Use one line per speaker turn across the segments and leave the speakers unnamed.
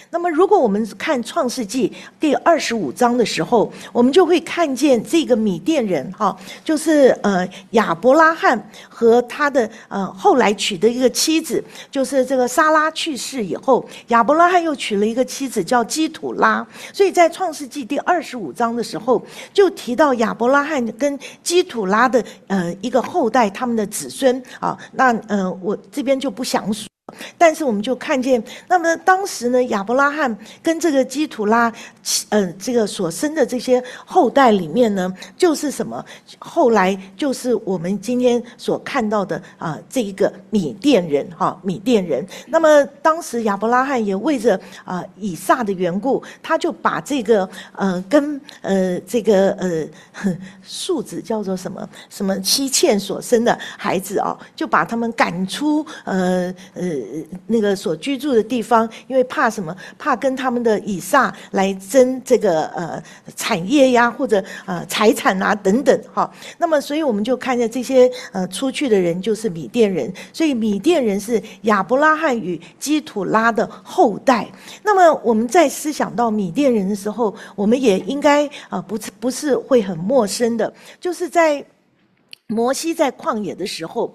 那么，如果我们看创世纪第25章的时候，我们就会看见这个米甸人哈，就是亚伯拉罕和他的后来娶的一个妻子，就是这个撒拉去世以后，亚伯拉罕又娶了一个妻子叫基土拉，所以在创世纪第25章的时候，就提到亚伯拉罕跟基土拉的一个后代，他们的子孙啊，那我这边就不详述。但是我们就看见，那么当时呢，亚伯拉罕跟这个基土拉，这个所生的这些后代里面呢，就是什么？后来就是我们今天所看到的这一个米甸人哈，米甸人。那么当时亚伯拉罕也为着以撒的缘故，他就把这个跟这个庶子叫做什么妻妾所生的孩子啊，就把他们赶出那个所居住的地方，因为怕什么？怕跟他们的以撒来争这个产业呀，或者财产啊等等哈。那么，所以我们就看见这些出去的人就是米甸人，所以米甸人是亚伯拉罕与基土拉的后代。那么我们在思想到米甸人的时候，我们也应该不是会很陌生的，就是在摩西在旷野的时候，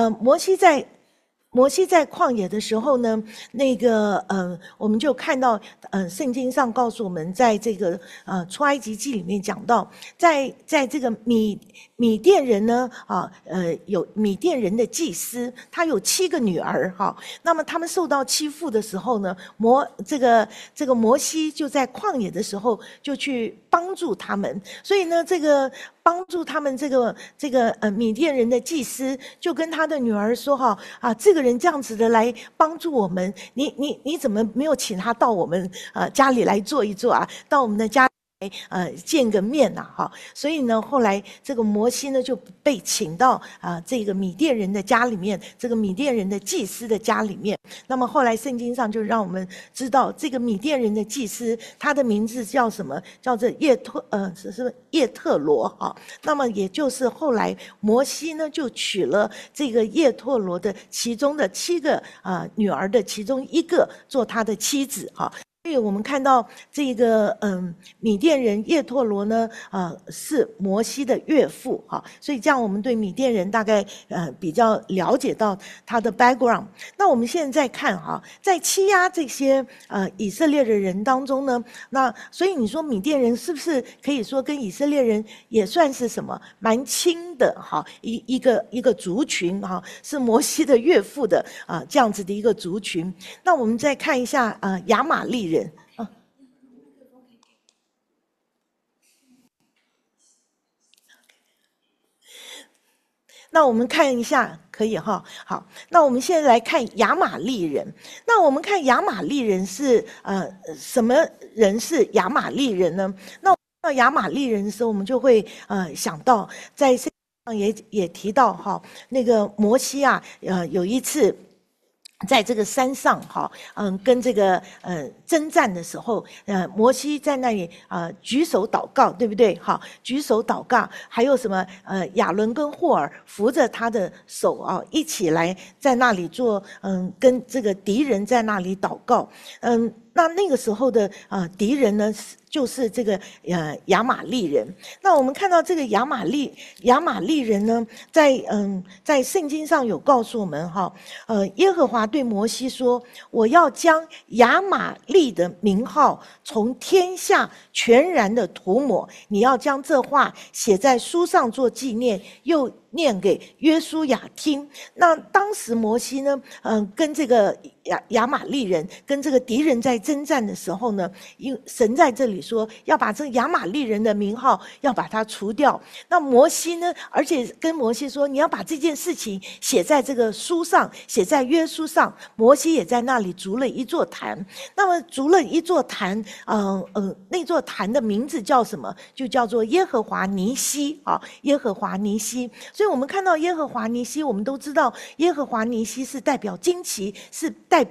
摩西在旷野的时候呢，那个我们就看到圣经上告诉我们，在这个出埃及记里面讲到，在这个米甸人呢有米甸人的祭司，他有7个女儿哈。那么他们受到欺负的时候呢，这个摩西就在旷野的时候就去帮助他们，所以呢，这个帮助他们这个米甸人的祭司就跟他的女儿说这个人这样子的来帮助我们，你怎么没有请他到我们家里来坐一坐啊？到我们的家见个面呐哈。所以呢，后来这个摩西呢就被请到这个米甸人的家里面，这个米甸人的祭司的家里面。那么后来圣经上就让我们知道，这个米甸人的祭司他的名字叫什么？叫做叶特罗哈。那么也就是后来摩西呢就娶了这个叶特罗的其中的7个女儿的其中一个做他的妻子哈。所以我们看到这个米甸人叶特罗呢是摩西的岳父哈，所以这样我们对米甸人大概比较了解到他的 background。那我们现在看在欺压这些以色列的人当中呢，那所以你说米甸人是不是可以说跟以色列人也算是什么蛮亲的一个族群是摩西的岳父的这样子的一个族群。那我们再看一下亚玛力人。那我们看一下，可以哈。好，那我们现在来看亚玛力人。那我们看亚玛力人是什么人是亚玛力人呢？那到亚玛力人的时候，我们就会想到在圣经上也提到那个摩西有一次在这个山上跟这个征战的时候，摩西在那里举手祷告，对不对？举手祷告，还有什么亚伦跟霍尔扶着他的手一起来在那里做跟这个敌人在那里祷告。那个时候的敌人呢，就是这个亚玛力人。那我们看到这个亚玛力人呢，在圣经上有告诉我们耶和华对摩西说：“我要将亚玛力的名号从天下全然的涂抹，你要将这话写在书上做纪念，又念给约书亚听。”那当时摩西呢，跟这个亚玛力人跟这个敌人在征战的时候呢，神在这里说要把这个亚玛力人的名号要把它除掉。那摩西呢，而且跟摩西说，你要把这件事情写在这个书上，写在约书上。摩西也在那里筑了一座坛。那么筑了一座坛，那座坛的名字叫什么？就叫做耶和华尼西耶和华尼西。所以我们看到耶和华尼西，我们都知道耶和华尼西是代表旌旗，是代表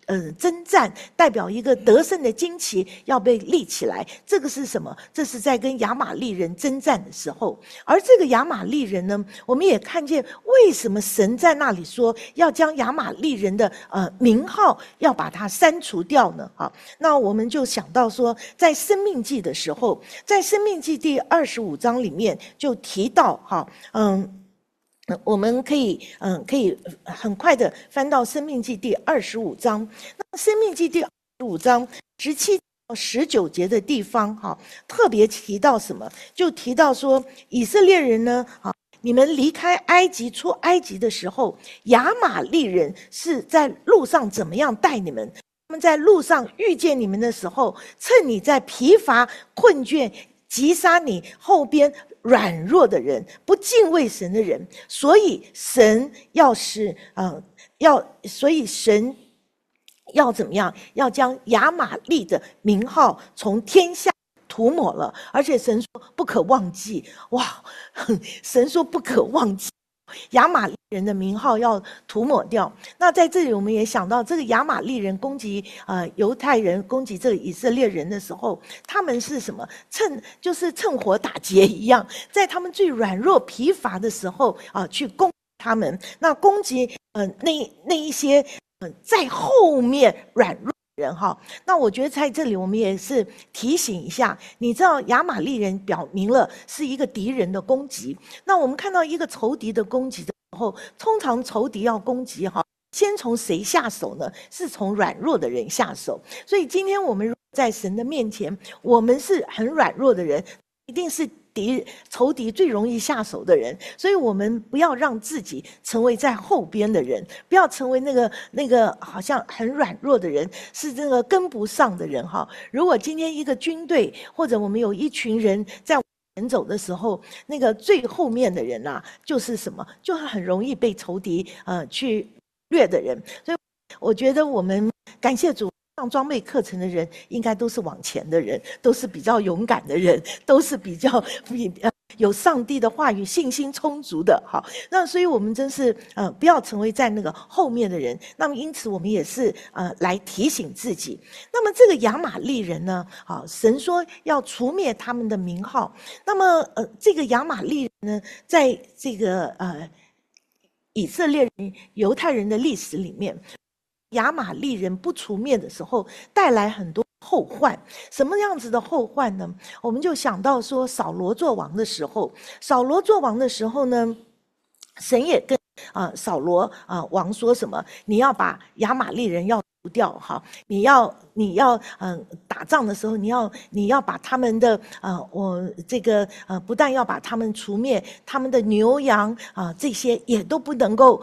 征战，代表一个得胜的旌旗要被立起来。这个是什么？这是在跟亚玛力人征战的时候。而这个亚玛力人呢，我们也看见为什么神在那里说要将亚玛力人的名号要把它删除掉呢？好，那我们就想到说，在申命记的时候，在申命记第25章里面就提到哈，我们可以很快的翻到申命记第25章。那申命记第25章17到19节的地方哈，特别提到什么？就提到说以色列人呢，你们离开埃及出埃及的时候，亚玛力人是在路上怎么样待你们？他们在路上遇见你们的时候，趁你在疲乏困倦，击杀你后边软弱的人，不敬畏神的人。所以神要使所以神要怎么样？要将亚玛力的名号从天下涂抹了。而且神说不可忘记，哇，神说不可忘记亚玛力人的名号要涂抹掉。那在这里我们也想到，这个亚玛力人攻击犹太人，攻击这个以色列人的时候，他们是什么？趁火打劫一样，在他们最软弱疲乏的时候去攻击他们。那攻击那一些在后面软弱人哈。那我觉得在这里我们也是提醒一下，你知道亚玛力人表明了是一个敌人的攻击。那我们看到一个仇敌的攻击的时候，通常仇敌要攻击哈，先从谁下手呢？是从软弱的人下手。所以今天我们在神的面前，我们是很软弱的人，一定是仇敌最容易下手的人。所以我们不要让自己成为在后边的人，不要成为那个好像很软弱的人，是这个跟不上的人哈。如果今天一个军队，或者我们有一群人在前走的时候，那个最后面的人就是什么？就是很容易被仇敌去掠的人。所以我觉得我们感谢主，上装备课程的人应该都是往前的人，都是比较勇敢的人，都是比较有上帝的话语信心充足的。好，那所以我们真是不要成为在那个后面的人。那么因此我们也是来提醒自己。那么这个亚玛力人呢，神说要除灭他们的名号。那么这个亚玛力人呢，在这个以色列人犹太人的历史里面，亚玛力人不除灭的时候，带来很多后患。什么样子的后患呢？我们就想到说，扫罗做王的时候，呢，神也跟扫罗王说什么？你要把亚玛力人要除掉哈，你要打仗的时候，你要把他们的不但要把他们除灭，他们的牛羊这些也都不能够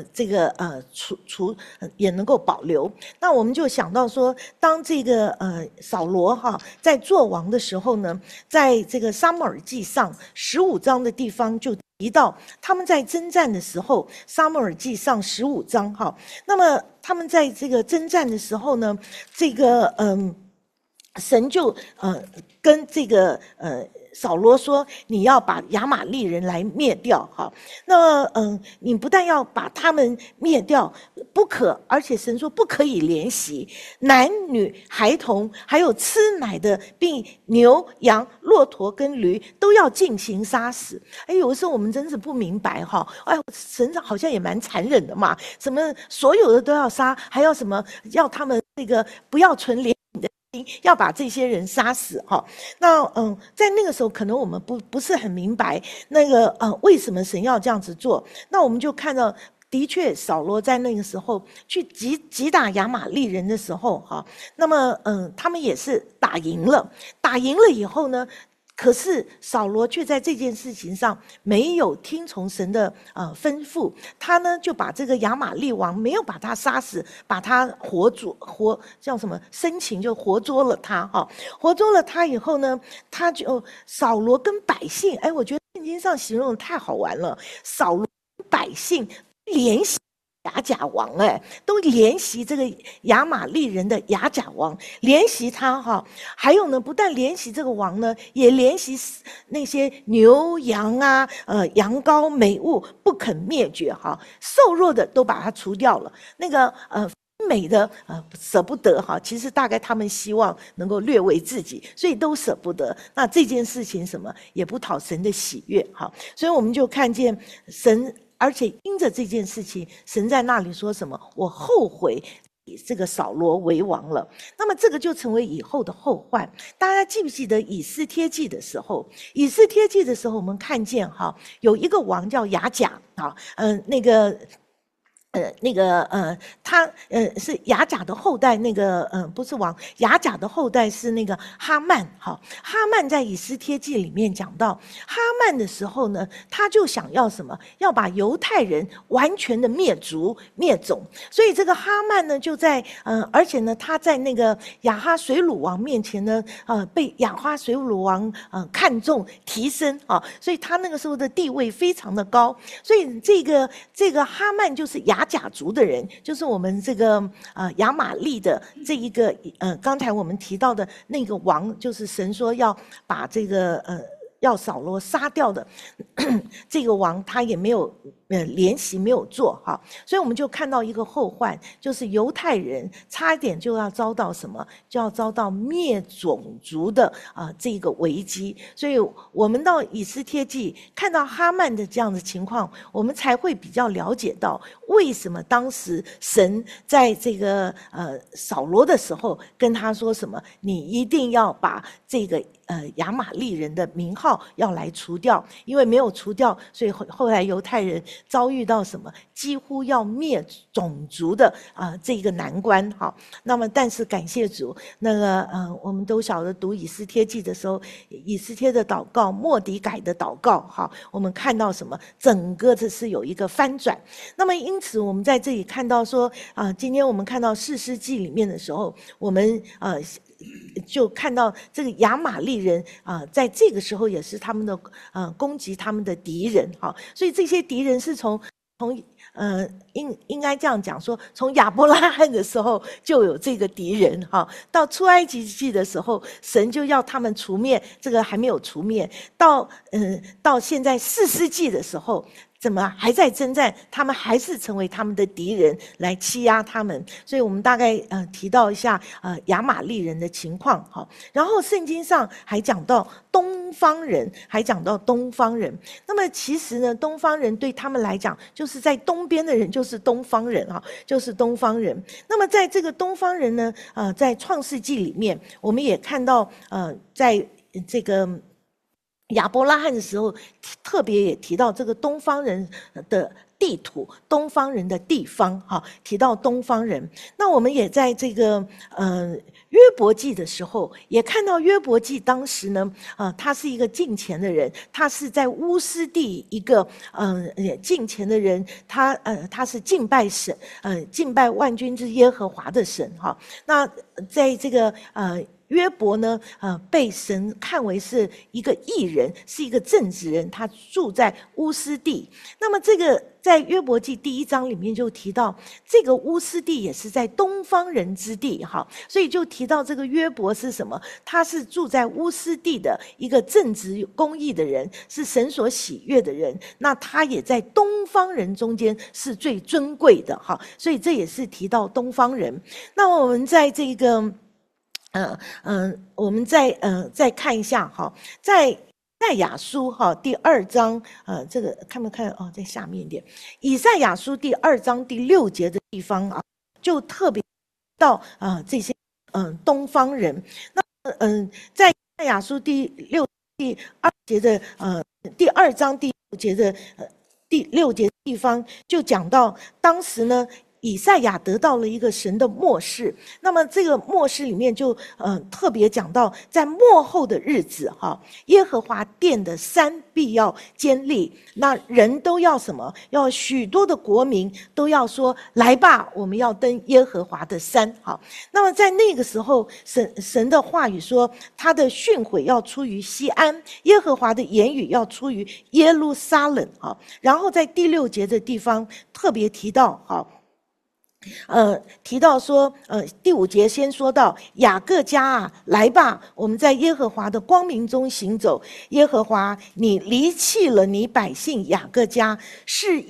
也能够保留。那我们就想到说，当这个扫罗在做王的时候呢，在这个撒母耳记上15章的地方就提到他们在征战的时候，撒母耳记上15章那么他们在这个征战的时候呢，这个神就跟这个扫罗说，你要把亚玛力人来灭掉那你不但要把他们灭掉，不可，而且神说不可以怜惜男女孩童，还有吃奶的，并牛羊骆驼跟驴都要进行杀死。有的时候我们真是不明白神好像也蛮残忍的嘛，什么所有的都要杀，还要什么要他们这个不要存怜悯的心，要把这些人杀死那在那个时候可能我们不是很明白那个为什么神要这样子做。那我们就看到的确扫罗在那个时候去击打亚玛力人的时候那么他们也是打赢了以后呢，可是扫罗却在这件事情上没有听从神的吩咐，他呢就把这个亚玛力王没有把他杀死，把他叫什么生擒，就活捉了他活捉了他以后呢，他就扫罗跟百姓，我觉得圣经上形容的太好玩了，扫罗跟百姓联系亚甲王都怜惜这个亚玛力人的亚甲王，怜惜他还有呢，不但怜惜这个王呢，也怜惜那些牛羊羊羔美物不肯灭绝瘦弱的都把它除掉了。那个美的舍不得哈，其实大概他们希望能够略为自己，所以都舍不得。那这件事情什么也不讨神的喜悦哈，所以我们就看见神，而且因着这件事情，神在那里说什么？我后悔以这个扫罗为王了。那么这个就成为以后的后患。大家记不记得以斯帖记的时候？以斯帖记的时候，我们看见哈，有一个王叫亚甲啊，他是亚甲的后代，不是王，亚甲的后代是那个哈曼。哈曼在以斯帖记里面讲到，哈曼的时候呢，他就想要什么？要把犹太人完全的灭族灭种。所以这个哈曼呢，就在而且呢，他在那个亚哈水鲁王面前呢，被亚哈水鲁王看重提升啊，所以他那个时候的地位非常的高。所以这个哈曼就是亚甲族的人，就是我们这个亚玛利的这一个刚才我们提到的那个王，就是神说要把这个要扫罗杀掉的这个王，他也没有联席没有做哈，所以我们就看到一个后患，就是犹太人差一点就要遭到什么，就要遭到灭种族的这个危机。所以我们到以斯帖记看到哈曼的这样的情况，我们才会比较了解到为什么当时神在这个扫罗的时候跟他说什么，你一定要把这个亚玛利人的名号要来除掉，因为没有除掉，所以后来犹太人遭遇到什么几乎要灭种族的这个难关。好，那么但是感谢主，那个我们都晓得读以斯帖记的时候，以斯帖的祷告，末底改的祷告，好，我们看到什么？整个这是有一个翻转。那么因此我们在这里看到说今天我们看到士师记里面的时候，我们就看到这个亚玛利人在这个时候也是他们的攻击他们的敌人哈，所以这些敌人是从应该这样讲说，从亚伯拉罕的时候就有这个敌人哈，到出埃及记的时候，神就要他们除灭，这个还没有除灭，到现在士师记的时候。怎么还在征战？他们还是成为他们的敌人来欺压他们，所以我们大概提到一下亚玛利人的情况哈。然后圣经上还讲到东方人，那么其实呢，东方人对他们来讲，就是在东边的人就是东方人哈，就是东方人。那么在这个东方人呢，在创世纪里面，我们也看到在这个。亚伯拉罕的时候，特别也提到这个东方人的地图，东方人的地方，哈，提到东方人。那我们也在这个约伯记的时候，也看到约伯记当时呢，他是一个敬虔的人，他是在乌斯地一个敬虔的人，他是敬拜神，敬拜万军之耶和华的神，哈。那在这个约伯呢，被神看为是一个义人，是一个正直人，他住在乌斯地。那么这个在约伯记第1章里面就提到，这个乌斯地也是在东方人之地，哈，所以就提到这个约伯是什么？他是住在乌斯地的一个正直公义的人，是神所喜悦的人。那他也在东方人中间是最尊贵的，哈，所以这也是提到东方人。那我们在这个。我们再看一下哈，在以赛亚书哈第2章，这个看不看在下面一点，以赛亚书第2章第6节的地方就特别到这些东方人。那在以赛亚书第2节的第2章第6节的第6节的地方，就讲到当时呢。以赛亚得到了一个神的默示，那么这个默示里面就特别讲到，在末后的日子哈，耶和华殿的山必要坚立，那人都要什么？要许多的国民都要说来吧，我们要登耶和华的山。好，那么在那个时候，神的话语说，他的训诲要出于西安，耶和华的言语要出于耶路撒冷。好，然后在第6节的地方特别提到好。提到说，第5节先说到雅各家来吧，我们在耶和华的光明中行走。耶和华，你离弃了你百姓雅各家，是因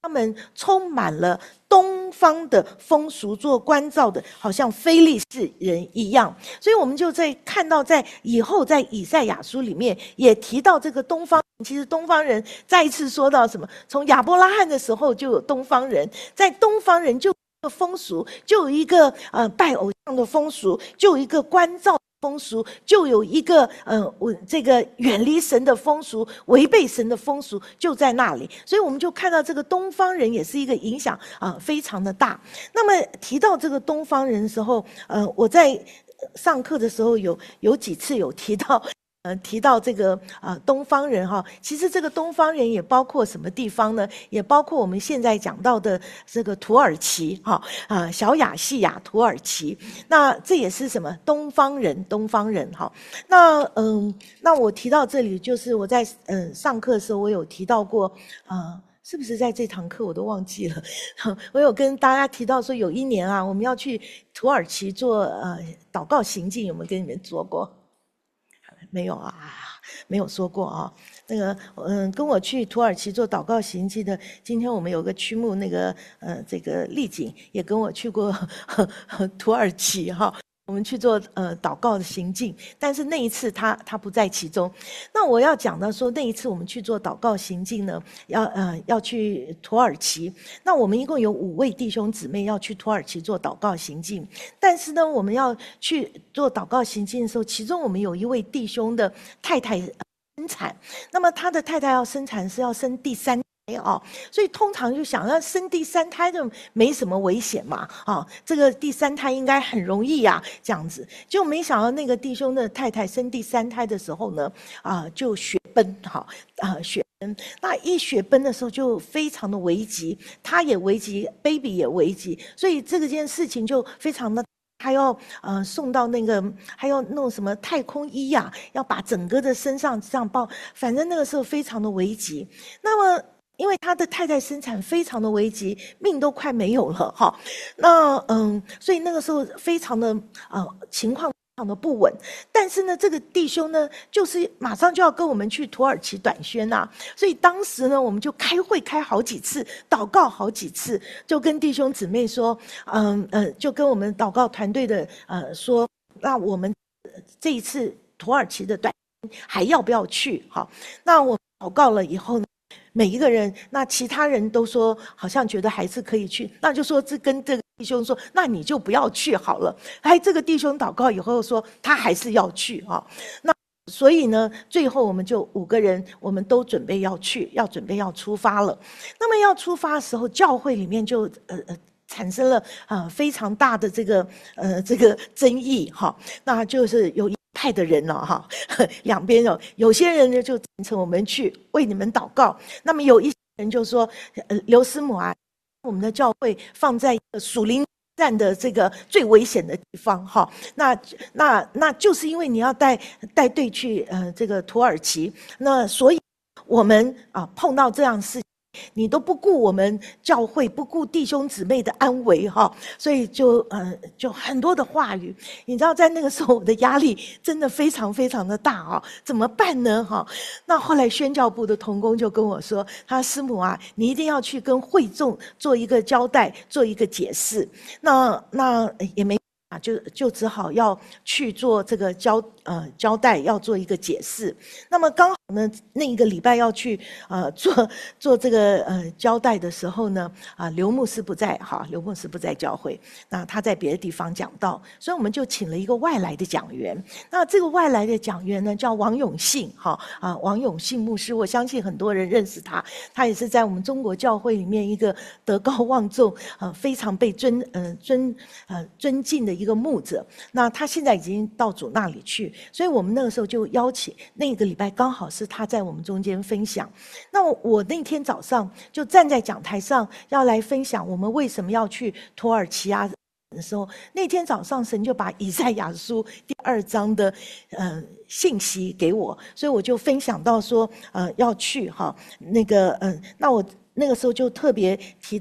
他们充满了东方的风俗做关照的，好像非利士人一样。所以我们就在看到，在以后在以赛亚书里面也提到这个东方。其实东方人再一次说到什么？从亚伯拉罕的时候就有东方人，在东方人就有一个风俗，就有一个拜偶像的风俗，就有一个关照风俗，就有一个这个远离神的风俗，违背神的风俗就在那里。所以我们就看到这个东方人也是一个影响非常的大。那么提到这个东方人的时候，我在上课的时候有几次有提到这个东方人哈，其实这个东方人也包括什么地方呢？也包括我们现在讲到的这个土耳其哈小亚细亚土耳其，那这也是什么东方人哈。那我提到这里，就是我在上课的时候我有提到过是不是在这堂课我都忘记了？我有跟大家提到说，有一年我们要去土耳其做祷告行进，有没有跟你们做过？没有没有说过那个跟我去土耳其做祷告行进的，今天我们有个区牧那个这个丽景也跟我去过土耳其我们去做祷告的行进，但是那一次他不在其中。那我要讲的说，那一次我们去做祷告行进呢，要去土耳其。那我们一共有5位弟兄姊妹要去土耳其做祷告行进，但是呢，我们要去做祷告行进的时候，其中我们有一位弟兄的太太生产，那么他的太太要生产是要生第3胎所以通常就想要生第3胎就没什么危险嘛这个第3胎应该很容易这样子，就没想到那个弟兄的太太生第3胎的时候呢就血崩血崩，那一血崩的时候就非常的危急，他也危急 ，baby 也危急，所以这件事情就非常的。还要送到那个，还要弄什么太空衣要把整个的身上这样抱，反正那个时候非常的危急。那么因为他的太太生产非常的危急，命都快没有了那所以那个时候非常的情况非常的不稳。但是呢，这个弟兄呢，就是马上就要跟我们去土耳其短宣所以当时呢，我们就开会开好几次，祷告好几次，就跟弟兄姊妹说，就跟我们祷告团队的说，那我们这一次土耳其的短宣还要不要去那我祷告了以后呢，每一个人，那其他人都说好像觉得还是可以去，那就说跟这个弟兄说，那你就不要去好了。这个弟兄祷告以后说他还是要去那所以呢，最后我们就5个人，我们都准备要去，准备要出发了。那么要出发的时候，教会里面就产生了非常大的这个争议那就是有派的人了两边有些人呢就赞成我们去为你们祷告，那么有一些人就说刘师母我们的教会放在属灵战的这个最危险的地方那就是因为你要带队去这个土耳其，那所以我们碰到这样的事情，你都不顾我们教会，不顾弟兄姊妹的安危所以就很多的话语，你知道在那个时候我的压力真的非常非常的大怎么办呢那后来宣教部的同工就跟我说，他说师母你一定要去跟会众做一个交代，做一个解释，那也没就只好要去做这个交代，要做一个解释。那么刚好呢，那一个礼拜要去做这个交代的时候呢，刘牧师不在刘牧师不在教会，那他在别的地方讲道，所以我们就请了一个外来的讲员。那这个外来的讲员呢，叫王永信王永信牧师，我相信很多人认识他，他也是在我们中国教会里面一个德高望重非常被尊敬的一个牧者。那他现在已经到主那里去，所以我们那个时候就邀请，那个礼拜刚好是他在我们中间分享。那我那天早上就站在讲台上要来分享我们为什么要去土耳其的时候，那天早上神就把以赛亚书第2章的信息给我，所以我就分享到说要去那个那我那个时候就特别提到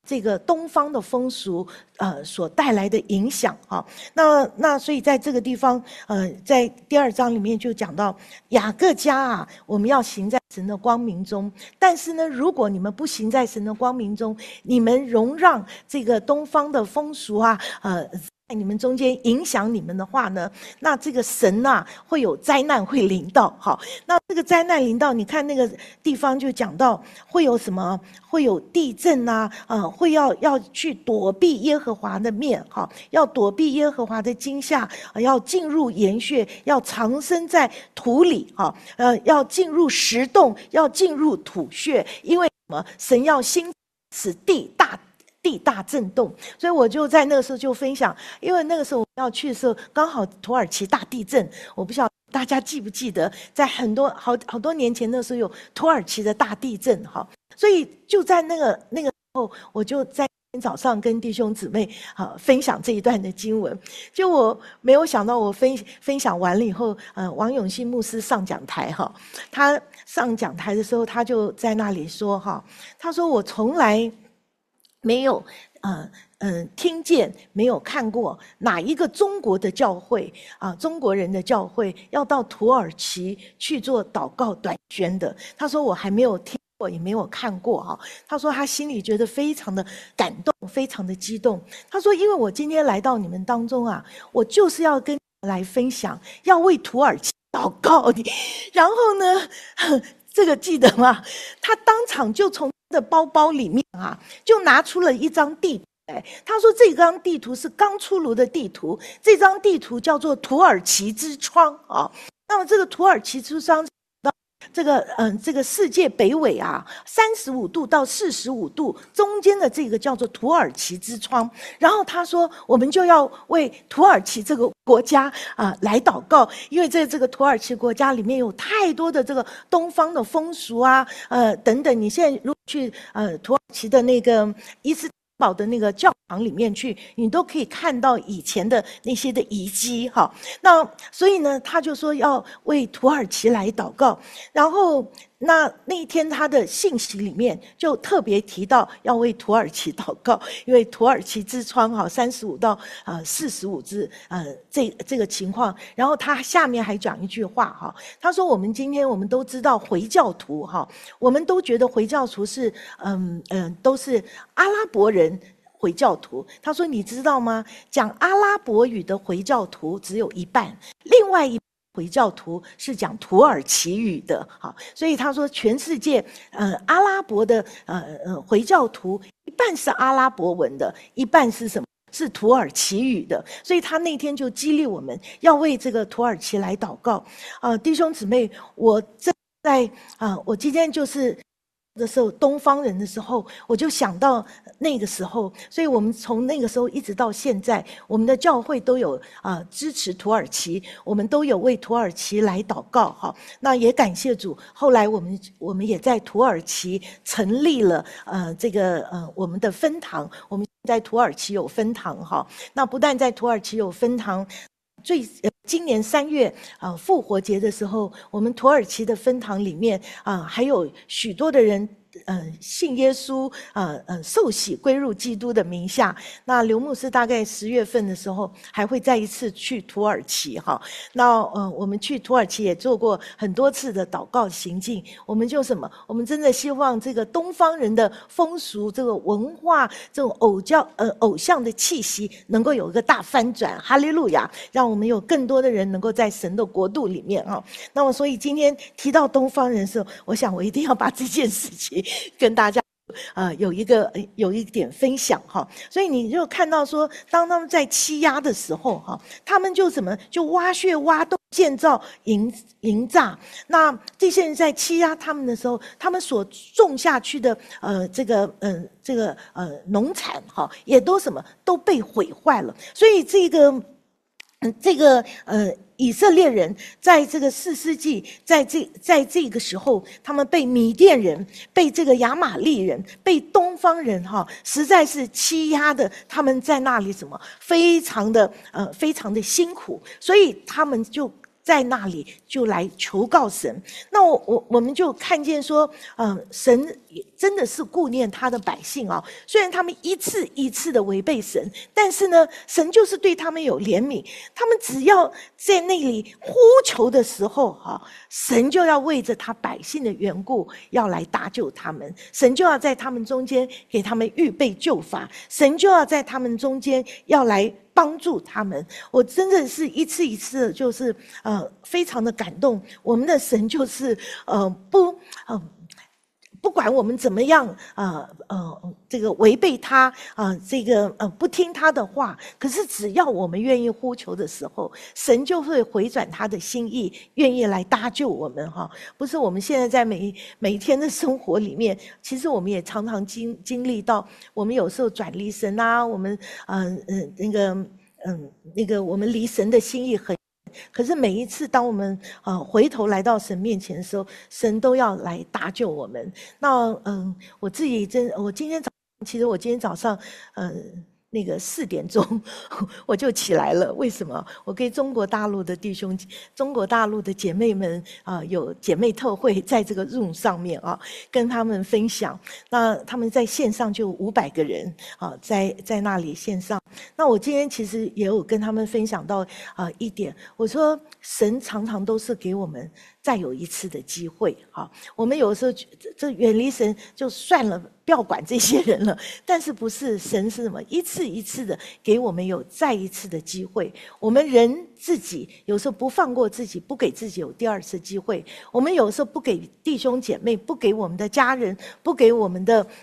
这个东方的风俗，所带来的影响哈。那所以在这个地方，在第2章里面就讲到雅各家啊，我们要行在神的光明中。但是呢，如果你们不行在神的光明中，你们容让这个东方的风俗啊，在你们中间影响你们的话呢，那这个神啊会有灾难会临到。好，那这个灾难临到，你看那个地方就讲到会有什么，会有地震啊，会要去躲避耶和华的面，好，要躲避耶和华的惊吓，要进入岩穴，要藏身在土里，好，要进入石洞，要进入土穴，因为什么？神要兴使地大震动。所以我就在那个时候就分享，因为那个时候我要去的时候，刚好土耳其大地震，我不晓得大家记不记得，在好多年前那时候有土耳其的大地震哈，所以就在那个时候，我就在早上跟弟兄姊妹分享这一段的经文。就我没有想到，我分享完了以后，王永信牧师上讲台哈，他上讲台的时候，他就在那里说哈，他说我从来没有听见，没有看过哪一个中国的教会中国人的教会要到土耳其去做祷告短宣的。他说我还没有听过，也没有看过他说他心里觉得非常的感动，非常的激动。他说因为我今天来到你们当中我就是要跟你们来分享，要为土耳其祷告。然后呢，这个记得吗？他当场就从的包包里面就拿出了一张地图。他说这张地图是刚出炉的地图，这张地图叫做土耳其之窗那么这个土耳其之窗这个世界北纬35度到45度中间的这个叫做土耳其之窗。然后他说我们就要为土耳其这个国家来祷告，因为在这个土耳其国家里面有太多的这个东方的风俗等等。你现在如果去土耳其的那个伊斯堡的那个教堂里面去，你都可以看到以前的那些的遗迹那所以呢，他就说要为土耳其来祷告。然后那一天他的信息里面就特别提到要为土耳其祷告，因为土耳其之窗35到45之这个情况。然后他下面还讲一句话他说我们今天我们都知道回教徒我们都觉得回教徒是都是阿拉伯人回教徒。他说你知道吗？讲阿拉伯语的回教徒只有一半，另外一半回教徒是讲土耳其语的所以他说全世界阿拉伯的回教徒一半是阿拉伯文的，一半是什么？是土耳其语的。所以他那天就激励我们要为这个土耳其来祷告弟兄姊妹，我我今天就是的时候，东方人的时候，我就想到那个时候。所以我们从那个时候一直到现在，我们的教会都有支持土耳其，我们都有为土耳其来祷告那也感谢主，后来我们也在土耳其成立了这个我们的分堂。我们在土耳其有分堂那不但在土耳其有分堂，今年3月复活节的时候，我们土耳其的分堂里面还有许多的人信耶稣受洗归入基督的名下。那刘牧师大概10月份的时候还会再一次去土耳其那我们去土耳其也做过很多次的祷告行径。我们就我们真的希望这个东方人的风俗，这个文化，这种偶像的气息能够有一个大翻转。哈利路亚！让我们有更多的人能够在神的国度里面那么所以今天提到东方人的时候，我想我一定要把这件事情跟大家有一点分享所以你就看到说，当他们在欺压的时候他们就挖穴挖洞建造营栅。那这些人在欺压他们的时候，他们所种下去的这个农产也都被毁坏了。所以这个以色列人在这个4世纪，在这个时候，他们被米甸人、被这个亚玛力人、被东方人实在是欺压的，他们在那里非常的辛苦，所以他们就在那里就来求告神。那我们就看见说，神真的是顾念他的百姓啊。虽然他们一次一次的违背神，但是呢，神就是对他们有怜悯。他们只要在那里呼求的时候，神就要为着他百姓的缘故，要来搭救他们。神就要在他们中间给他们预备救法，神就要在他们中间要来帮助他们。我真的是一次一次的就是非常的感动。我们的神就是不管我们怎么样这个违背他这个不听他的话，可是只要我们愿意呼求的时候，神就会回转他的心意，愿意来搭救我们不是我们现在在每一天的生活里面，其实我们也常常经历到，我们有时候转离神啊，我们那个我们离神的心意很。可是每一次当我们回头来到神面前的时候，神都要来搭救我们。那我自己其实我今天早上那个4点钟我就起来了。为什么？我跟中国大陆的弟兄、中国大陆的姐妹们有姐妹特会，在这个 Zoom 上面跟他们分享。那他们在线上就500个人在那里线上。那我今天其实也有跟他们分享到一点，我说神常常都是给我们再有一次的机会我们有时候这远离神就算了，不要管这些人了。但是不是，神是什么？一次一次的给我们有再一次的机会。我们人自己有时候不放过自己，不给自己有第2次机会。我们有时候不给弟兄姐妹，不给我们的家人，不给我们的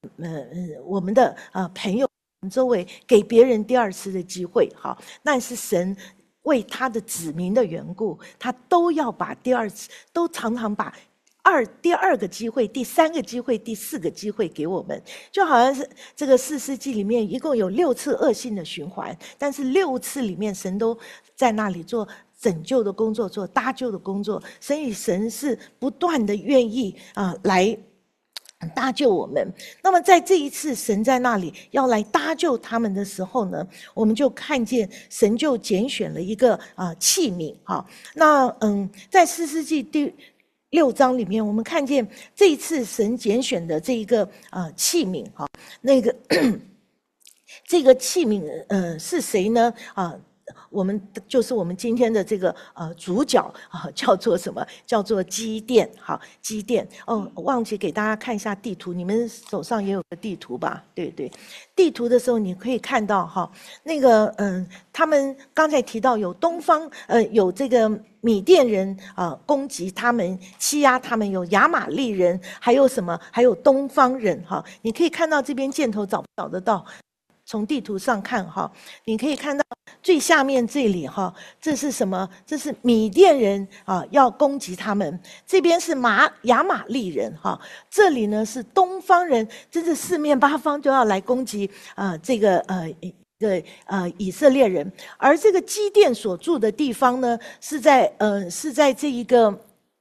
朋友周围，给别人第2次的机会但是神为他的子民的缘故，他都要把第2次，都常常把第2个机会、第3个机会、第4个机会给我们。就好像是这个4世纪里面一共有6次恶性的循环，但是6次里面神都在那里做拯救的工作，做搭救的工作。所以神是不断的愿意来搭救我们。那么在这一次神在那里要来搭救他们的时候呢，我们就看见神就拣选了一个器皿那在4世纪第6章里面，我们看见这一次神拣选的这一个器皿那个这个器皿是谁呢我们就是我们今天的这个主角叫做什么？叫做基甸基甸我忘记给大家看一下地图，你们手上也有个地图吧？对，地图的时候你可以看到那个他们刚才提到有东方有这个米甸人攻击他们，欺压他们，有亚玛力人，还有什么？还有东方人你可以看到这边箭头找不找得到？从地图上看你可以看到最下面这里这是什么？这是米甸人要攻击他们。这边是亚玛力人这里呢是东方人，真是4面8方都要来攻击这个以色列人。而这个基甸所住的地方呢，是在这一个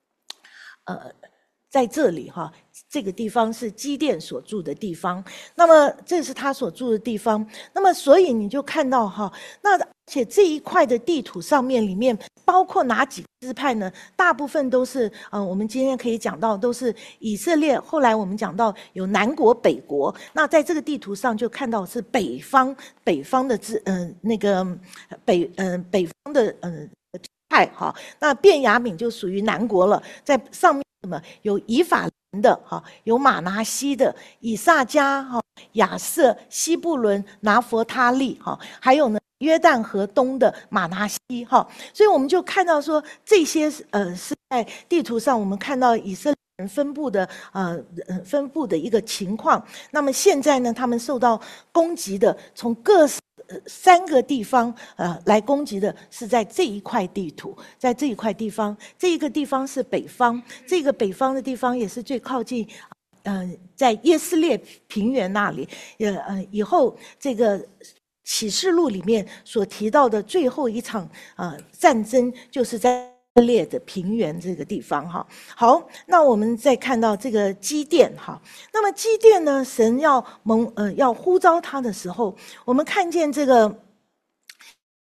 在这里这个地方是基甸所住的地方。那么这是他所住的地方。那么所以你就看到那而且这一块的地图上面里面包括哪几个支派呢？大部分都是我们今天可以讲到都是以色列。后来我们讲到有南国北国，那在这个地图上就看到是北方的那个北方的派那便雅悯就属于南国了。在上面什么有以法莲的有马拿西的，以萨迦亚瑟、西布伦、拿弗他利还有呢约旦河东的马拿西所以我们就看到说这些是在地图上我们看到以色列人分布的一个情况。那么现在呢，他们受到攻击的从各3个地方来攻击的是在这一块地图，在这一块地方，这一个地方是北方，这个北方的地方也是最靠近在耶斯列平原那里以后这个启示录里面所提到的最后一场战争就是在耶斯列的平原这个地方好，那我们再看到这个基甸那么基甸呢，神要呼召他的时候，我们看见这个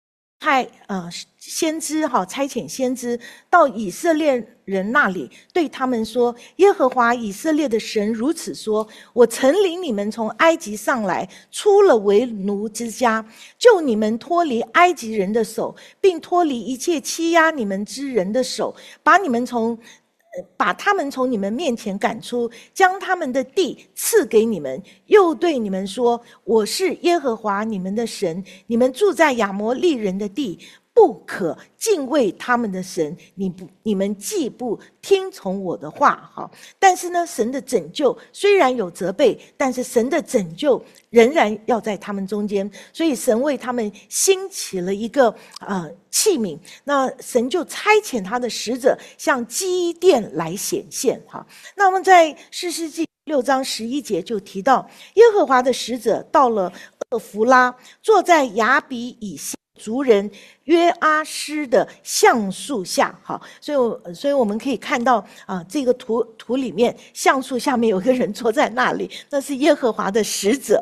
先知差遣先知到以色列人那里，对他们说：耶和华以色列的神如此说：我曾领你们从埃及上来，出了为奴之家，救你们脱离埃及人的手，并脱离一切欺压你们之人的手，把他们从你们面前赶出，将他们的地赐给你们，又对你们说：我是耶和华你们的神，你们住在亚摩利人的地，不可敬畏他们的神，你们既不听从我的话。但是呢，神的拯救虽然有责备，但是神的拯救仍然要在他们中间，所以神为他们兴起了一个器皿，那神就差遣他的使者向基甸来显现。那我们在士师记6章11节就提到，耶和华的使者到了厄弗拉，坐在亚比以谢族人约阿施的橡树下。所以我们可以看到这个图里面橡树下面有一个人坐在那里，那是耶和华的使者。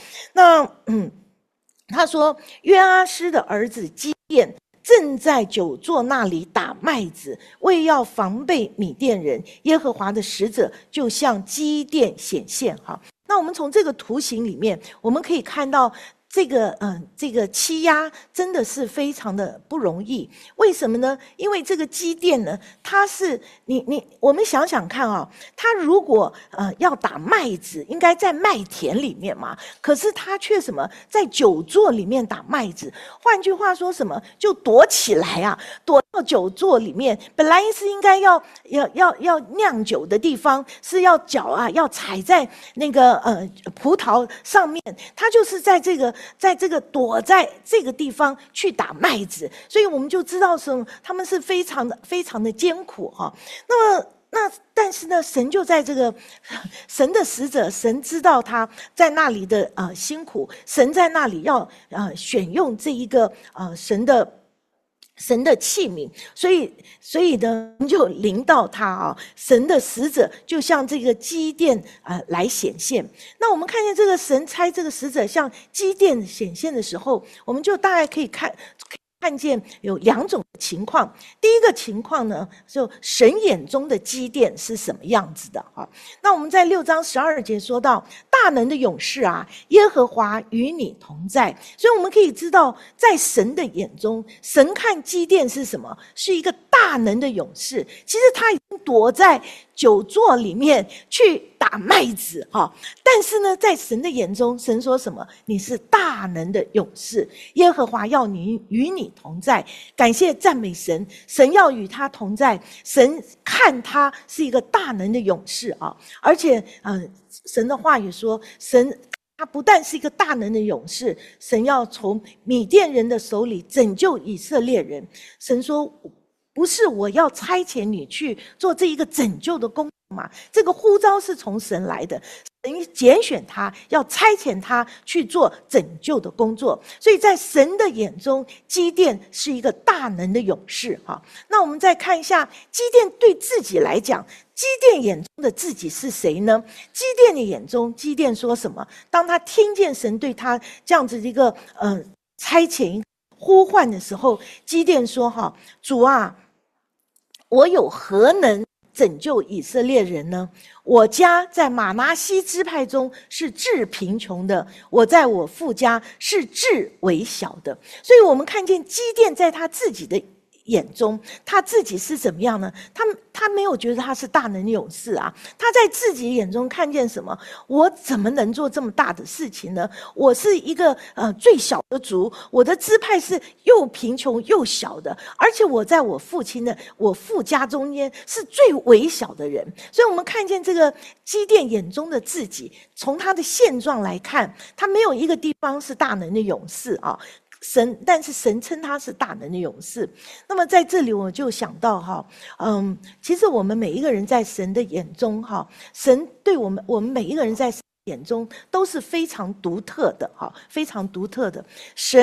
他说约阿施的儿子基甸正在酒座那里打麦子，为要防备米甸人，耶和华的使者就向基甸显现。那我们从这个图形里面，我们可以看到这个欺压真的是非常的不容易。为什么呢？因为这个基甸呢，他是我们想想看他如果要打麦子，应该在麦田里面嘛，可是他却什么在酒座里面打麦子。换句话说，什么就躲起来躲到酒座里面。本来是应该要酿酒的地方，是要脚要踩在那个葡萄上面，他就是在这个躲在这个地方去打麦子，所以我们就知道说他们是非常的艰苦。但是呢，神就在这个神的使者，神知道他在那里的辛苦，神在那里要选用这一个神的器皿，所以呢，就临到他神的使者就像这个基甸来显现。那我们看见这个神差这个使者向基甸显现的时候，我们就大概可以看见有2种情况。第一个情况呢，就神眼中的基甸是什么样子的。那我们在6章12节说到，大能的勇士耶和华与你同在。所以我们可以知道，在神的眼中，神看基甸是什么？是一个大能的勇士。其实他已经躲在酒座里面去打麦子但是呢，在神的眼中，神说什么？你是大能的勇士，耶和华要与你同在。感谢赞美神，神要与他同在，神看他是一个大能的勇士而且神的话语说，神他不但是一个大能的勇士，神要从米甸人的手里拯救以色列人。神说，不是我要差遣你去做这一个拯救的工作嘛？这个呼召是从神来的，神拣选他，要差遣他去做拯救的工作。所以在神的眼中，基甸是一个大能的勇士那我们再看一下基甸对自己来讲，基甸眼中的自己是谁呢？基甸的眼中，基甸说什么？当他听见神对他这样子一个差遣呼唤的时候，基甸说主啊，我有何能拯救以色列人呢？我家在玛拿西支派中是至贫穷的，我在我父家是至微小的。所以我们看见基甸在他自己的眼中，他自己是怎么样呢？他没有觉得他是大能勇士他在自己眼中看见什么？我怎么能做这么大的事情呢？我是一个最小的族，我的支派是又贫穷又小的，而且我在我父家中间是最微小的人。所以我们看见这个基甸眼中的自己，从他的现状来看，他没有一个地方是大能的勇士但是神称他是大能的勇士。那么在这里我就想到其实我们每一个人在神的眼中神对我们每一个人在神眼中都是非常独特的非常独特的。神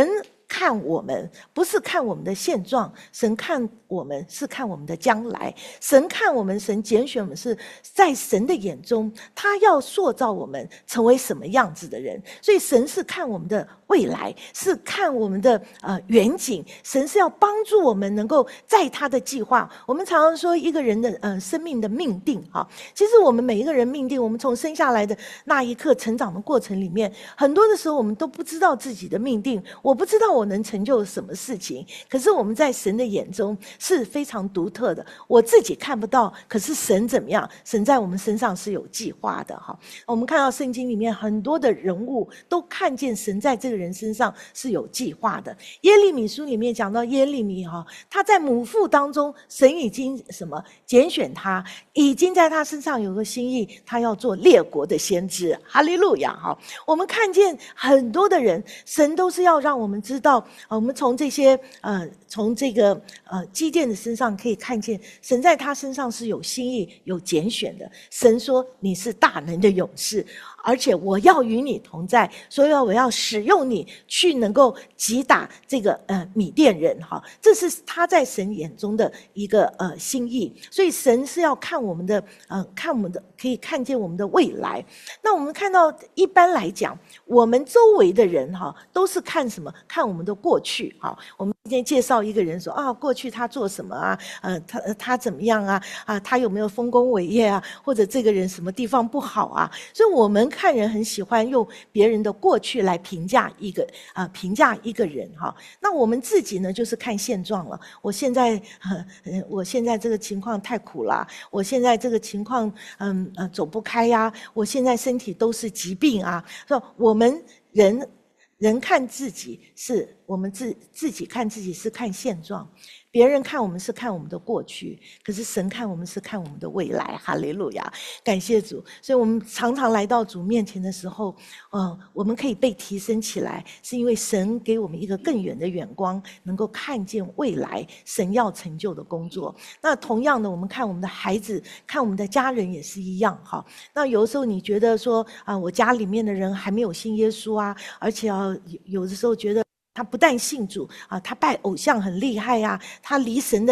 看我们，不是看我们的现状，神看我们是看我们的将来。神看我们，神拣选我们是在神的眼中，他要塑造我们成为什么样子的人。所以神是看我们的未来，是看我们的远景。神是要帮助我们能够在他的计划。我们常常说一个人的生命的命定哈，其实我们每一个人命定，我们从生下来的那一刻成长的过程里面，很多的时候我们都不知道自己的命定，我不知道我能成就什么事情。可是我们在神的眼中是非常独特的，我自己看不到，可是神怎么样？神在我们身上是有计划的哈。我们看到圣经里面很多的人物都看见神在这个人身上是有计划的。耶利米书里面讲到耶利米哈，他在母腹当中，神已经什么拣选他，已经在他身上有个心意，他要做列国的先知。哈利路亚哈！我们看见很多的人，神都是要让我们知道，我们从这些从这个基甸的身上可以看见，神在他身上是有心意、有拣选的。神说你是大能的勇士，而且我要与你同在，所以我要使用你去能够击打这个米甸人哈，这是他在神眼中的一个心意。所以神是要看我们的看我们的，可以看见我们的未来。那我们看到一般来讲，我们周围的人哈都是看什么？看我们的过去哈。我们今天介绍一个人说啊，过去他做什么啊？他怎么样啊？他有没有丰功伟业啊？或者这个人什么地方不好啊？所以我们看人很喜欢用别人的过去来评价一个人哈。那我们自己呢，就是看现状了。我现在这个情况太苦了，我现在这个情况走不开呀，我现在身体都是疾病啊。说我们人看自己是我们自己看自己是看现状，别人看我们是看我们的过去，可是神看我们是看我们的未来。哈利路亚，感谢主。所以我们常常来到主面前的时候，我们可以被提升起来，是因为神给我们一个更远的眼光，能够看见未来神要成就的工作。那同样的，我们看我们的孩子，看我们的家人也是一样哈。那有的时候你觉得说我家里面的人还没有信耶稣啊，而且有的时候觉得他不但信主他拜偶像很厉害呀，他离神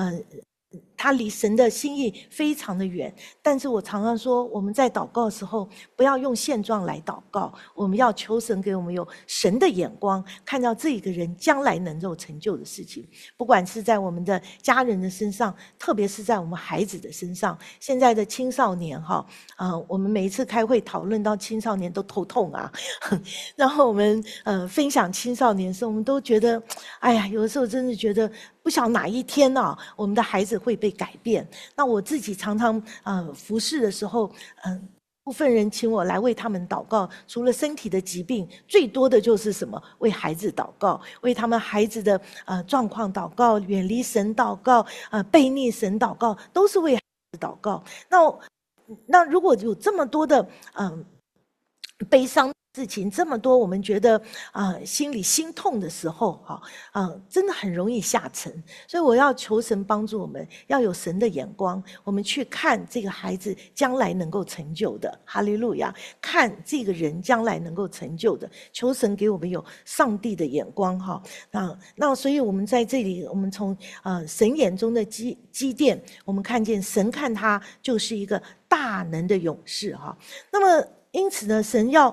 的心意非常的远。但是我常常说，我们在祷告的时候，不要用现状来祷告，我们要求神给我们有神的眼光，看到这个人将来能够成就的事情。不管是在我们的家人的身上，特别是在我们孩子的身上。现在的青少年我们每一次开会讨论到青少年都头痛啊。然后我们分享青少年的时候，我们都觉得，哎呀，有的时候真的觉得不晓得哪一天我们的孩子会被改变。那我自己常常服侍的时候，部分人请我来为他们祷告，除了身体的疾病，最多的就是什么？为孩子祷告，为他们孩子的状况祷告，远离神祷告，背逆神祷告，都是为孩子祷告。那如果有这么多的悲伤事情，这么多我们觉得心里心痛的时候真的很容易下沉。所以我要求神帮助我们，要有神的眼光，我们去看这个孩子将来能够成就的。哈利路亚，看这个人将来能够成就的，求神给我们有上帝的眼光那所以我们在这里，我们从神眼中的基甸，我们看见神看他就是一个大能的勇士那么因此呢，神要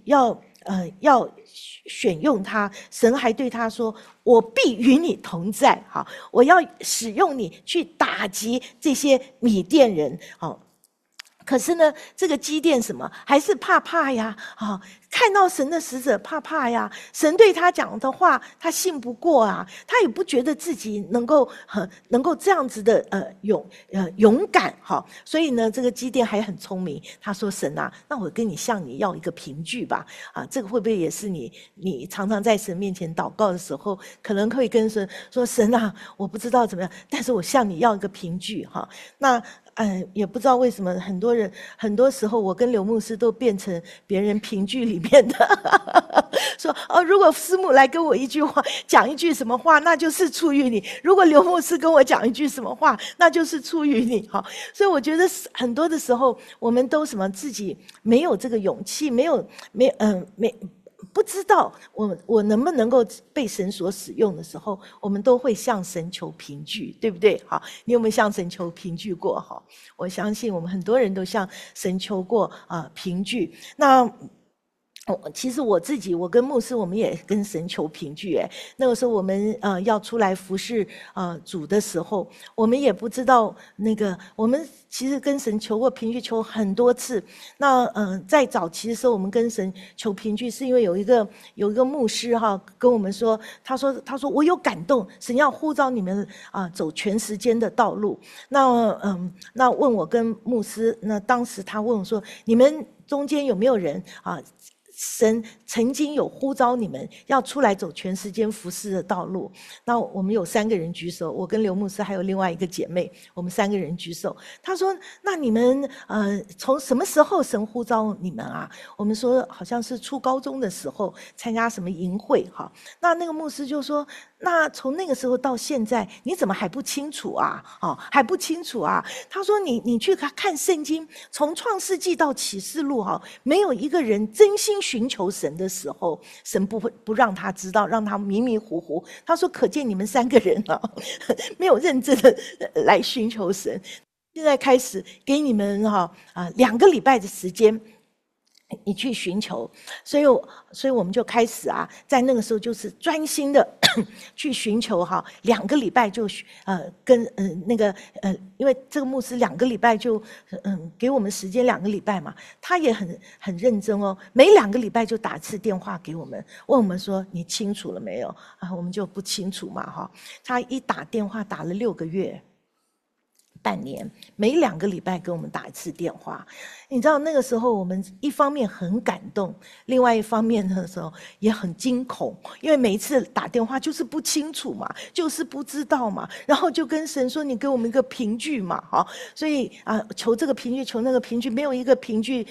选用他，神还对他说：“我必与你同在，我要使用你去打击这些米甸人。”可是呢，这个基甸什么还是怕呀，看到神的使者怕呀，神对他讲的话他信不过啊，他也不觉得自己能够这样子的勇敢所以呢，这个基甸还很聪明，他说：“神啊，那我向你要一个凭据吧。”这个会不会也是你常常在神面前祷告的时候，可能会跟神说：“神啊，我不知道怎么样，但是我向你要一个凭据那也不知道为什么很多时候我跟刘牧师都变成别人凭据里面的说如果师母来跟我一句话讲一句什么话，那就是出于你；如果刘牧师跟我讲一句什么话，那就是出于你所以我觉得很多的时候我们都自己没有这个勇气， 不知道我能不能够被神所使用的时候，我们都会向神求凭据，对不对？好，你有没有向神求凭据过？哈，我相信我们很多人都向神求过凭据。那其实我自己，我跟牧师，我们也跟神求凭据。那个时候我们要出来服侍主的时候，我们也不知道我们其实跟神求过凭据，求很多次。那在早期的时候，我们跟神求凭据，是因为有一个牧师跟我们说，他说我有感动，神要呼召你们走全时间的道路。那问我跟牧师，那当时他问我说，你们中间有没有人神曾经有呼召你们要出来走全时间服侍的道路？那我们有3个人举手，我跟刘牧师还有另外一个姐妹，我们3个人举手。他说：“那你们从什么时候神呼召你们啊？”我们说好像是初高中的时候参加什么营会哈。那个牧师就说：“那从那个时候到现在，你怎么还不清楚啊？还不清楚啊？”他说：“你去看圣经，从创世纪到启示录没有一个人真心寻求神的时候，神不让他知道，让他迷迷糊糊。他说，可见你们3个人没有认真的来寻求神。现在开始给你们2个礼拜的时间。”你去寻求，所以我们就开始在那个时候就是专心的去寻求2个礼拜就跟因为这个牧师2个礼拜就给我们时间2个礼拜嘛，他也很认真哦，每2个礼拜就打1次电话给我们，问我们说你清楚了没有我们就不清楚嘛他一打电话打了6个月。半年，每2个礼拜给我们打1次电话。你知道那个时候我们一方面很感动，另外一方面的时候也很惊恐，因为每一次打电话就是不清楚嘛，就是不知道嘛，然后就跟神说你给我们一个凭据嘛所以求这个凭据，求那个凭据，没有一个凭据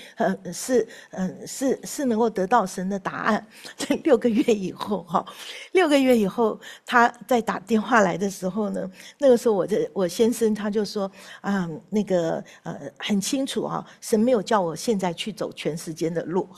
是能够得到神的答案。6个月以后6个月以后他在打电话来的时候呢，那个时候我先生他就说很清楚神没有叫我现在去走全时间的路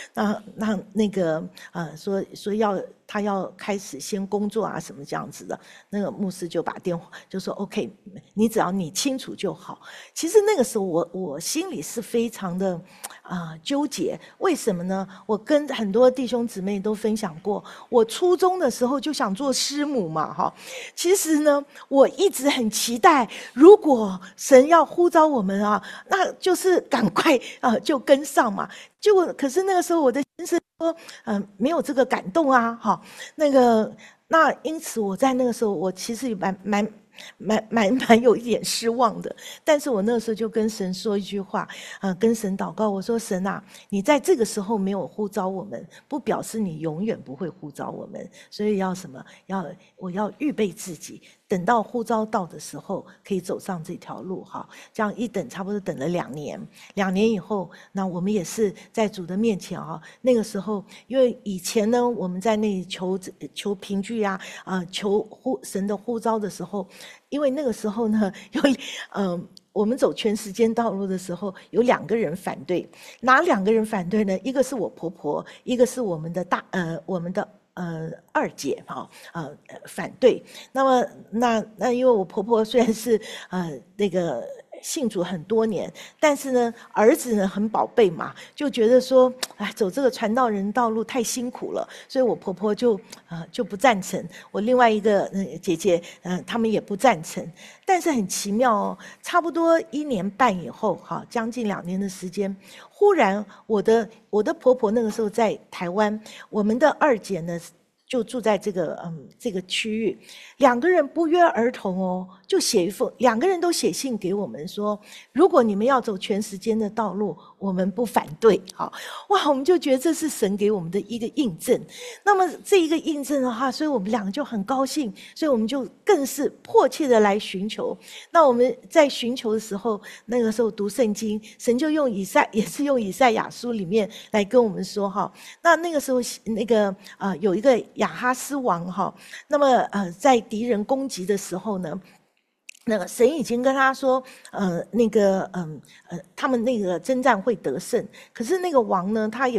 说他要开始先工作什么这样子的。那个牧师就把电话就说 OK， 你只要你清楚就好。其实那个时候我心里是非常的纠结，为什么呢？我跟很多弟兄姊妹都分享过，我初中的时候就想做师母嘛其实呢，我一直很期待，如果神要呼召我们那就是赶快就跟上嘛。可是那个时候我的先生说没有这个感动那因此我在那个时候我其实蛮有一点失望的。但是我那个时候就跟神说一句话跟神祷告，我说神你在这个时候没有呼召我们，不表示你永远不会呼召我们，所以要什么？我要预备自己，等到呼召到的时候可以走上这条路这样一等差不多等了2年，2年以后，那我们也是在主的面前那个时候，因为以前呢我们在那里求凭据求神的呼召的时候，因为那个时候呢我们走全时间道路的时候，有2个人反对。哪2个人反对呢？一个是我婆婆，一个是我们的二姐反对。那么那因为我婆婆虽然是信主很多年，但是呢儿子呢很宝贝嘛，就觉得说走这个传道人道路太辛苦了，所以我婆婆就不赞成。我另外一个姐姐他们也不赞成。但是很奇妙差不多1年半以后将近2年的时间，忽然我的婆婆那个时候在台湾，我们的二姐呢就住在这个区域，2个人不约而同就2个人都写信给我们说，如果你们要走全时间的道路，我们不反对哇，我们就觉得这是神给我们的一个印证。那么这一个印证的话，所以我们2个就很高兴，所以我们就更是迫切的来寻求。那我们在寻求的时候，那个时候读圣经，神就也是用以赛亚书里面来跟我们说那个时候有一个亚哈斯王那么在敌人攻击的时候呢，那个神已经跟他说他们那个征战会得胜，可是那个王呢，他也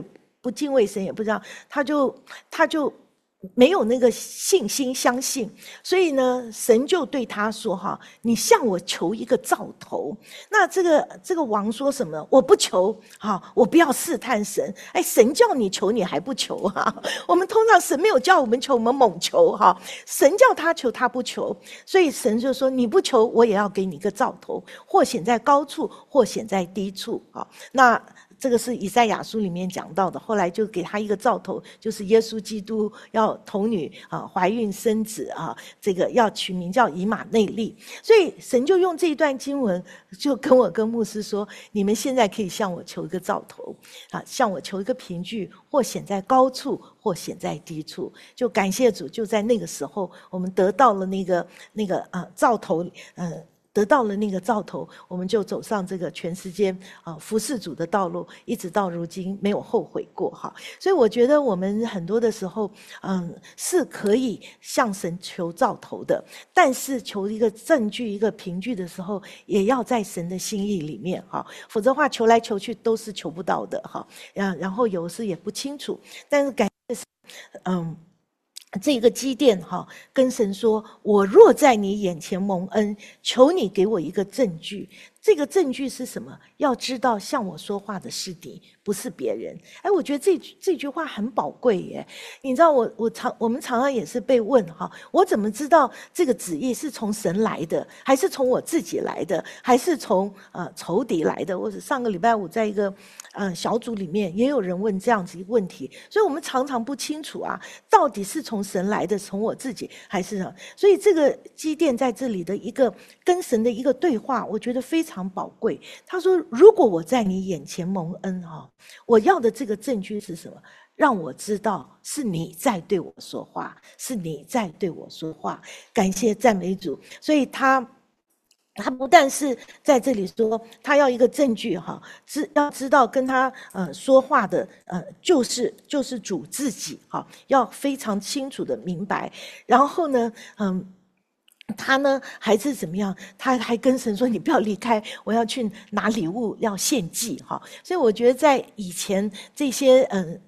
不敬畏神，也不知道，他就没有那个信心相信，所以呢，神就对他说：“哈，你向我求一个兆头。”那这个王说什么？我不求，哈，我不要试探神。哎，神叫你求，你还不求啊？我们通常神没有叫我们求，我们猛求哈。神叫他求，他不求，所以神就说：“你不求，我也要给你一个兆头，或显在高处，或显在低处。”好，那这个是以赛亚书里面讲到的，后来就给他一个兆头，就是耶稣基督要童女怀孕生子啊，这个要取名叫以马内利。所以神就用这一段经文，就跟牧师说：你们现在可以向我求一个兆头啊，向我求一个凭据，或显在高处，或显在低处。就感谢主，就在那个时候，我们得到了那个兆头，得到了那个兆头，我们就走上这个全时间服侍主的道路，一直到如今没有后悔过哈。所以我觉得我们很多的时候，是可以向神求兆头的，但是求一个证据、一个凭据的时候，也要在神的心意里面哈，否则的话求来求去都是求不到的哈。然后有时也不清楚，但是感谢神，这个基甸跟神说：我若在你眼前蒙恩，求你给我一个证据。这个证据是什么？要知道向我说话的是你，不是别人。哎，我觉得这句话很宝贵耶。你知道我们常常也是被问我怎么知道这个旨意是从神来的，还是从我自己来的，还是从仇敌来的？或者上个礼拜五在一个小组里面也有人问这样子一个问题，所以我们常常不清楚到底是从神来的，从我自己还是什么？所以这个基甸在这里的一个跟神的一个对话，我觉得非常宝贵。他说：如果我在你眼前蒙恩我要的这个证据是什么？让我知道是你在对我说话，是你在对我说话。感谢赞美主。所以他不但是在这里说他要一个证据要知道跟他说话的就是主自己要非常清楚的明白。然后呢他呢还是怎么样？他还跟神说：“你不要离开，我要去拿礼物，要献祭。”所以我觉得在以前这些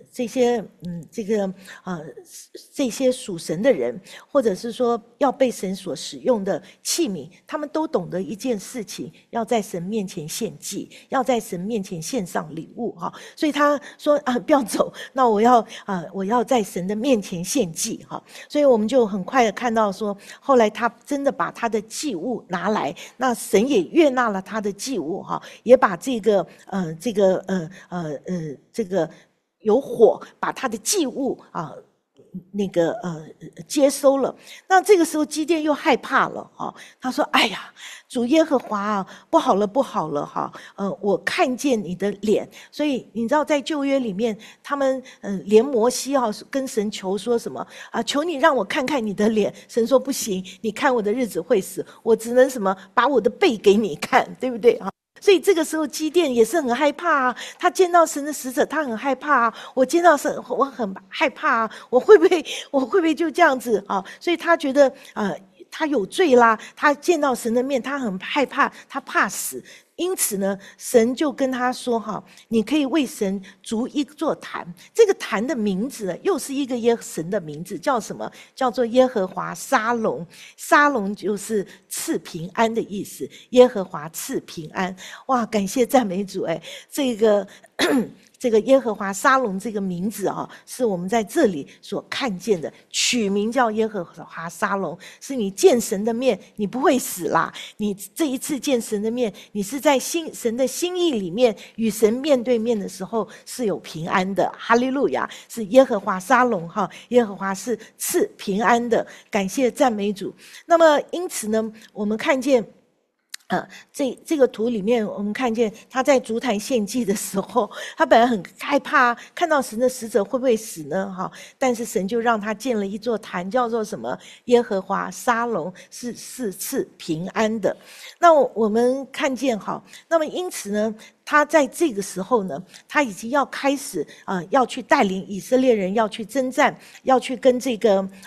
这些属神的人，或者是说要被神所使用的器皿，他们都懂得一件事情：要在神面前献祭，要在神面前献上礼物所以他说不要走，那我要在神的面前献祭所以我们就很快的看到说，后来他真的把他的祭物拿来，那神也悦纳了他的祭物也把这个有火把他的祭物接收了。那这个时候基甸又害怕了他说：“哎呀，主耶和华不好了，不好了我看见你的脸。”所以你知道在旧约里面，他们连摩西跟神求说什么求你让我看看你的脸。神说不行，你看我的日子会死，我只能什么把我的背给你看，对不对所以这个时候基甸也是很害怕他见到神的使者，他很害怕我见到神，我很害怕我会不会就这样子所以他觉得他有罪啦，他见到神的面，他很害怕，他怕死。因此呢，神就跟他说你可以为神筑一座坛。这个坛的名字呢，又是一个神的名字，叫什么？叫做耶和华沙龙。沙龙就是赐平安的意思，耶和华赐平安。哇，感谢赞美主这个耶和华沙龙这个名字是我们在这里所看见的，取名叫耶和华沙龙，是你见神的面，你不会死啦。你这一次见神的面，你是在神的心意里面与神面对面的时候是有平安的。哈利路亚，是耶和华沙龙耶和华是赐平安的。感谢赞美主。那么因此呢，我们看见这个图里面，我们看见他在烛坛献祭的时候，他本来很害怕看到神的使者会不会死呢但是神就让他建了一座坛，叫做什么？耶和华沙龙，是赐平安的。那我们看见那么因此呢，他在这个时候呢，他已经要开始要去带领以色列人要去征战，要去跟这个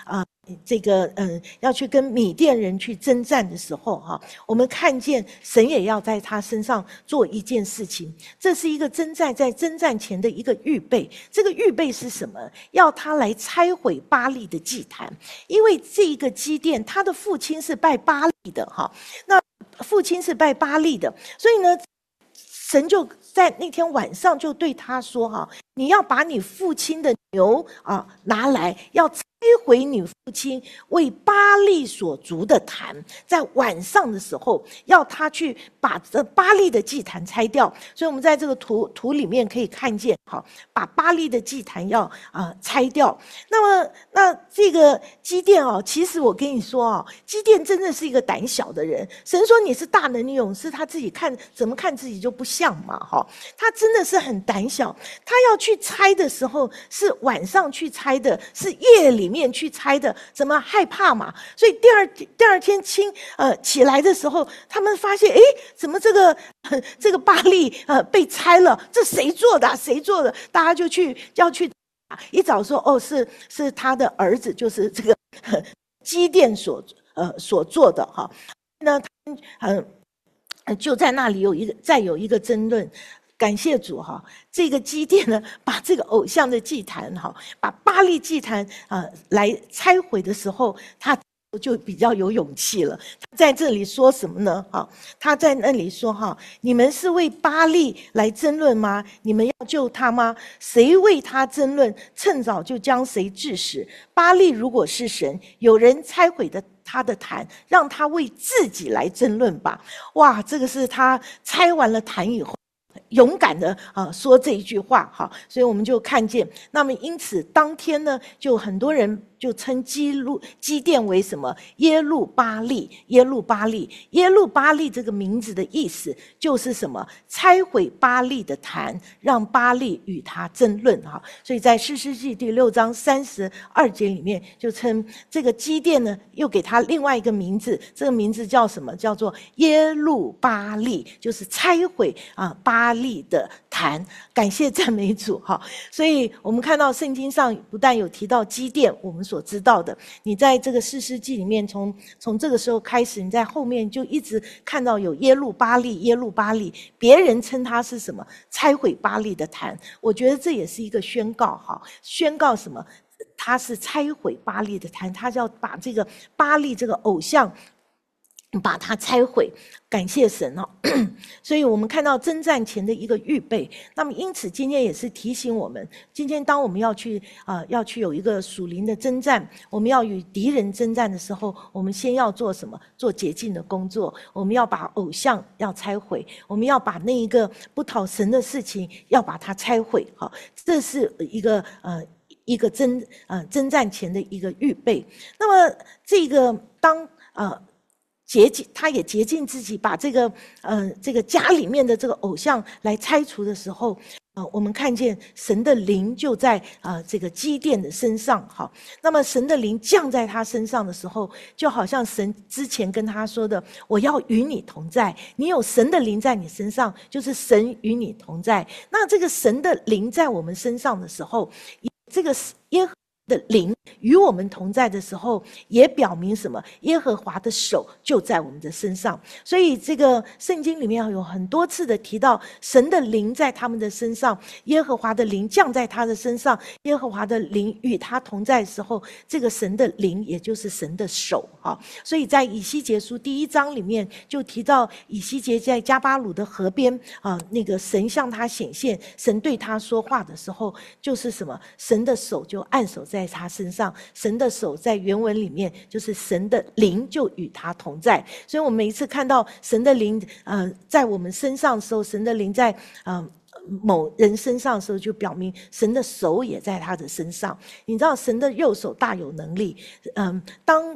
要去跟米甸人去征战的时候哈，我们看见神也要在他身上做一件事情，这是一个在征战前的一个预备。这个预备是什么？要他来拆毁巴力的祭坛，因为这个基甸他的父亲是拜巴力的哈，那父亲是拜巴力的，所以呢，神就在那天晚上就对他说哈，你要把你父亲的牛拿来，要拆毁你父亲为巴力所筑的坛，在晚上的时候要他去把这巴力的祭坛拆掉。所以我们在这个图里面可以看见，好，把巴力的祭坛要拆掉。那这个基甸其实我跟你说基甸真的是一个胆小的人。神说你是大能的勇士，他自己怎么看自己就不像嘛，他真的是很胆小。他要去拆的时候是晚上去拆的，是夜里面去拆的，怎么害怕嘛？所以第二天起来的时候，他们发现，怎么这个巴力被拆了？这谁做的？谁做的？大家就要去一早说，是他的儿子，就是这个基甸所做的哈。那就在那里再有一个争论。感谢主哈，这个基甸呢，把这个偶像的祭坛把巴力祭坛来拆毁的时候，他就比较有勇气了。他在这里说什么呢？他在那里说你们是为巴力来争论吗？你们要救他吗？谁为他争论，趁早就将谁治死。巴力如果是神，有人拆毁的他的坛，让他为自己来争论吧。哇，这个是他拆完了坛以后勇敢的说这一句话所以我们就看见，那么因此当天呢，就很多人就称基甸为什么？耶路巴力。耶路巴力这个名字的意思就是什么？拆毁巴力的坛，让巴力与他争论所以在士师记第6章32节里面就称这个基甸呢，又给他另外一个名字，这个名字叫什么？叫做耶路巴力，就是拆毁巴力的坛。感谢赞美主所以我们看到圣经上不但有提到基甸，我们所知道的，你在这个士师记里面从这个时候开始，你在后面就一直看到有耶路巴力，别人称他是什么？拆毁巴力的坛。我觉得这也是一个宣告宣告什么？他是拆毁巴力的坛，他要把这个巴力这个偶像把它拆毁。感谢神所以我们看到征战前的一个预备。那么因此今天也是提醒我们，今天当我们要去有一个属灵的征战，我们要与敌人征战的时候，我们先要做什么？做洁净的工作。我们要把偶像要拆毁，我们要把那一个不讨神的事情要把它拆毁这是一个征战前的一个预备。那么这个当他也洁净自己，把这个家里面的这个偶像来拆除的时候，我们看见神的灵就在这个基甸的身上那么神的灵降在他身上的时候，就好像神之前跟他说的，我要与你同在。你有神的灵在你身上，就是神与你同在。那这个神的灵在我们身上的时候，这个耶和华的灵与我们同在的时候，也表明什么？耶和华的手就在我们的身上。所以这个圣经里面有很多次的提到神的灵在他们的身上，耶和华的灵降在他的身上，耶和华的灵与他同在的时候，这个神的灵也就是神的手所以在以西结书第1章里面就提到以西结在加巴鲁的河边那个神向他显现，神对他说话的时候，就是什么？神的手就按手在他身上。神的手在原文里面就是神的灵就与他同在。所以我们每一次看到神的灵在我们身上的时候，神的灵在某人身上的时候，就表明神的手也在他的身上。你知道神的右手大有能力当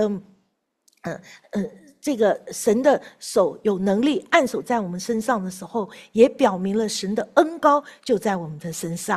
这个神的手有能力按手在我们身上的时候，也表明了神的恩膏就在我们的身上。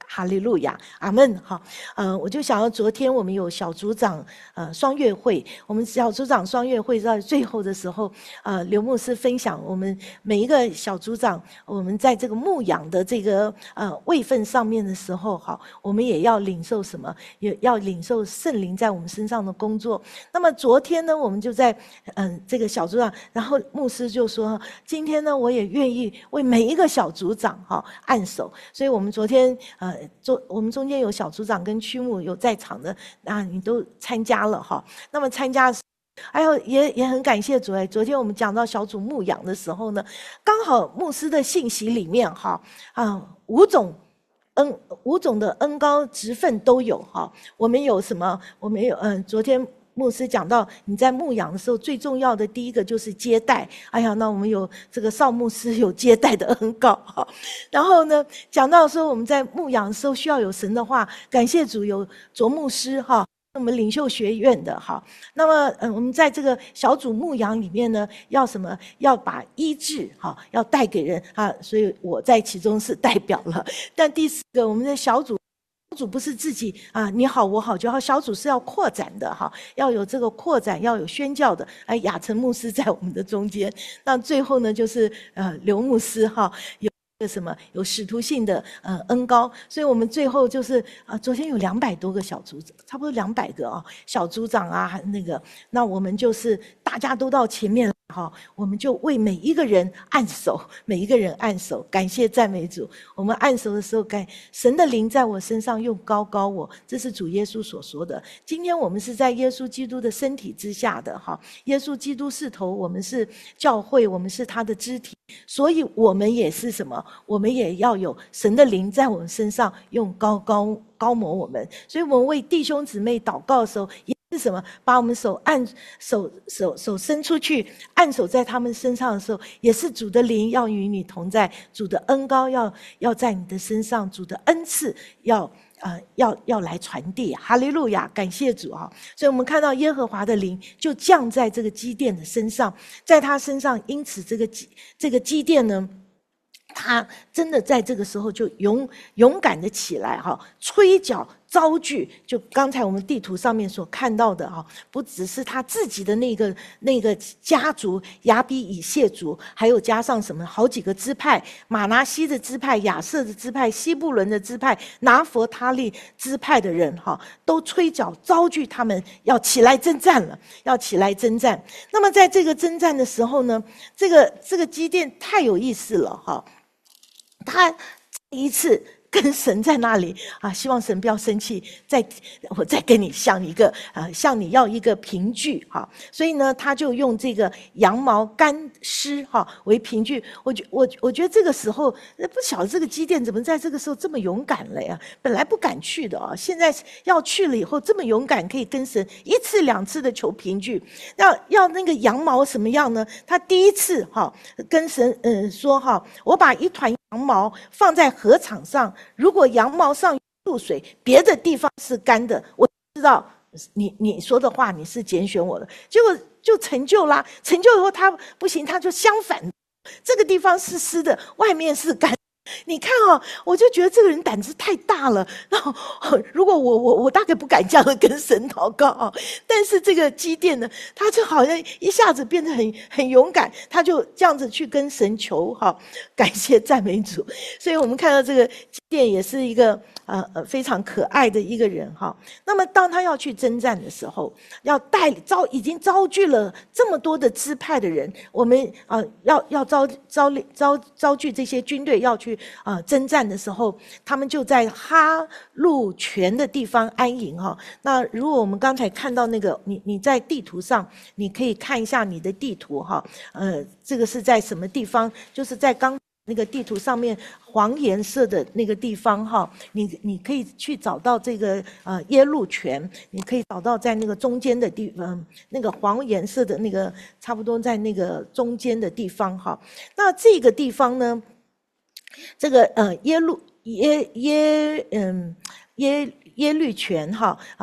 哈利路亚，阿们。好，我就想到昨天我们有小组长双月会，我们小组长双月会在最后的时候，刘牧师分享我们每一个小组长，我们在这个牧养的这个位分上面的时候，好，我们也要领受什么？也要领受圣灵在我们身上的工作。那么昨天呢，我们就在这个小组长，然后牧师就说，今天呢，我也愿意为每一个小组长按手。所以我们昨天我们中间有小组长跟区牧有在场的，你都参加了哈。那么参加。还有也很感谢主昨天我们讲到小组牧养的时候呢，刚好牧师的信息里面五种的恩膏职分都有哈。我们有什么？我们有昨天牧师讲到，你在牧养的时候，最重要的第一个就是接待。哎呀，那我们有这个邵牧师有接待的恩膏哈。然后呢，讲到说我们在牧养的时候需要有神的话，感谢主有卓牧师哈。我们领袖学院的哈，那么我们在这个小组牧养里面呢，要什么？要把医治要带给人所以我在其中是代表了。但第四个，我们的小组不是自己你好我好就好，小组是要扩展的要有这个扩展，要有宣教的。雅晨牧师在我们的中间，那最后呢就是刘牧师有使徒性的恩膏，所以我们最后就是昨天有200多个小组长，差不多200个小组长那我们就是大家都到前面我们就为每一个人按手，每一个人按手，感谢赞美主。我们按手的时候，神的灵在我身上用高我，这是主耶稣所说的。今天我们是在耶稣基督的身体之下的耶稣基督是头，我们是教会，我们是他的肢体，所以我们也是什么？我们也要有神的灵在我们身上用高摩我们。所以我们为弟兄姊妹祷告的时候，是什么？把我们手伸出去，按手在他们身上的时候，也是主的灵要与你同在，主的恩膏要在你的身上，主的恩赐要来传递。哈利路亚，感谢主所以我们看到耶和华的灵就降在这个基甸的身上，在他身上，因此这个基甸呢，他真的在这个时候就勇敢的起来吹角招聚，就刚才我们地图上面所看到的不只是他自己的那个家族亚比以谢族，还有加上什么好几个支派，马拿西的支派、亚瑟的支派、西布伦的支派、拿弗他利支派的人都吹角招聚他们要起来征战了，要起来征战。那么在这个征战的时候呢，这个基甸太有意思了他第一次跟神在那里希望神不要生气，我再跟你向你要一个凭据所以呢，他就用这个羊毛干湿为凭据。我觉得这个时候不晓得这个基甸怎么在这个时候这么勇敢了呀？本来不敢去的现在要去了以后这么勇敢，可以跟神1次2次的求凭据。要那个羊毛什么样呢？他第一次跟神说我把一团羊毛放在禾场上，如果羊毛上露水，别的地方是干的，我知道你说的话你是拣选我的。结果就成就啦，成就以后他不行，他就相反，这个地方是湿的，外面是干的。你看我就觉得这个人胆子太大了。然后如果我大概不敢这样跟神祷告但是这个基甸呢，他就好像一下子变得很勇敢，他就这样子去跟神求感谢赞美主。所以我们看到这个基甸也是一个非常可爱的一个人那么当他要去征战的时候，已经招聚了这么多的支派的人，我们要招聚这些军队要去征战的时候，他们就在哈路泉的地方安营那如果我们刚才看到那个你在地图上，你可以看一下你的地图这个是在什么地方？就是在刚那个地图上面黄颜色的那个地方你可以去找到这个耶路泉，你可以找到在那个中间的地方，那个黄颜色的那个差不多在那个中间的地方那这个地方呢，这个耶律泉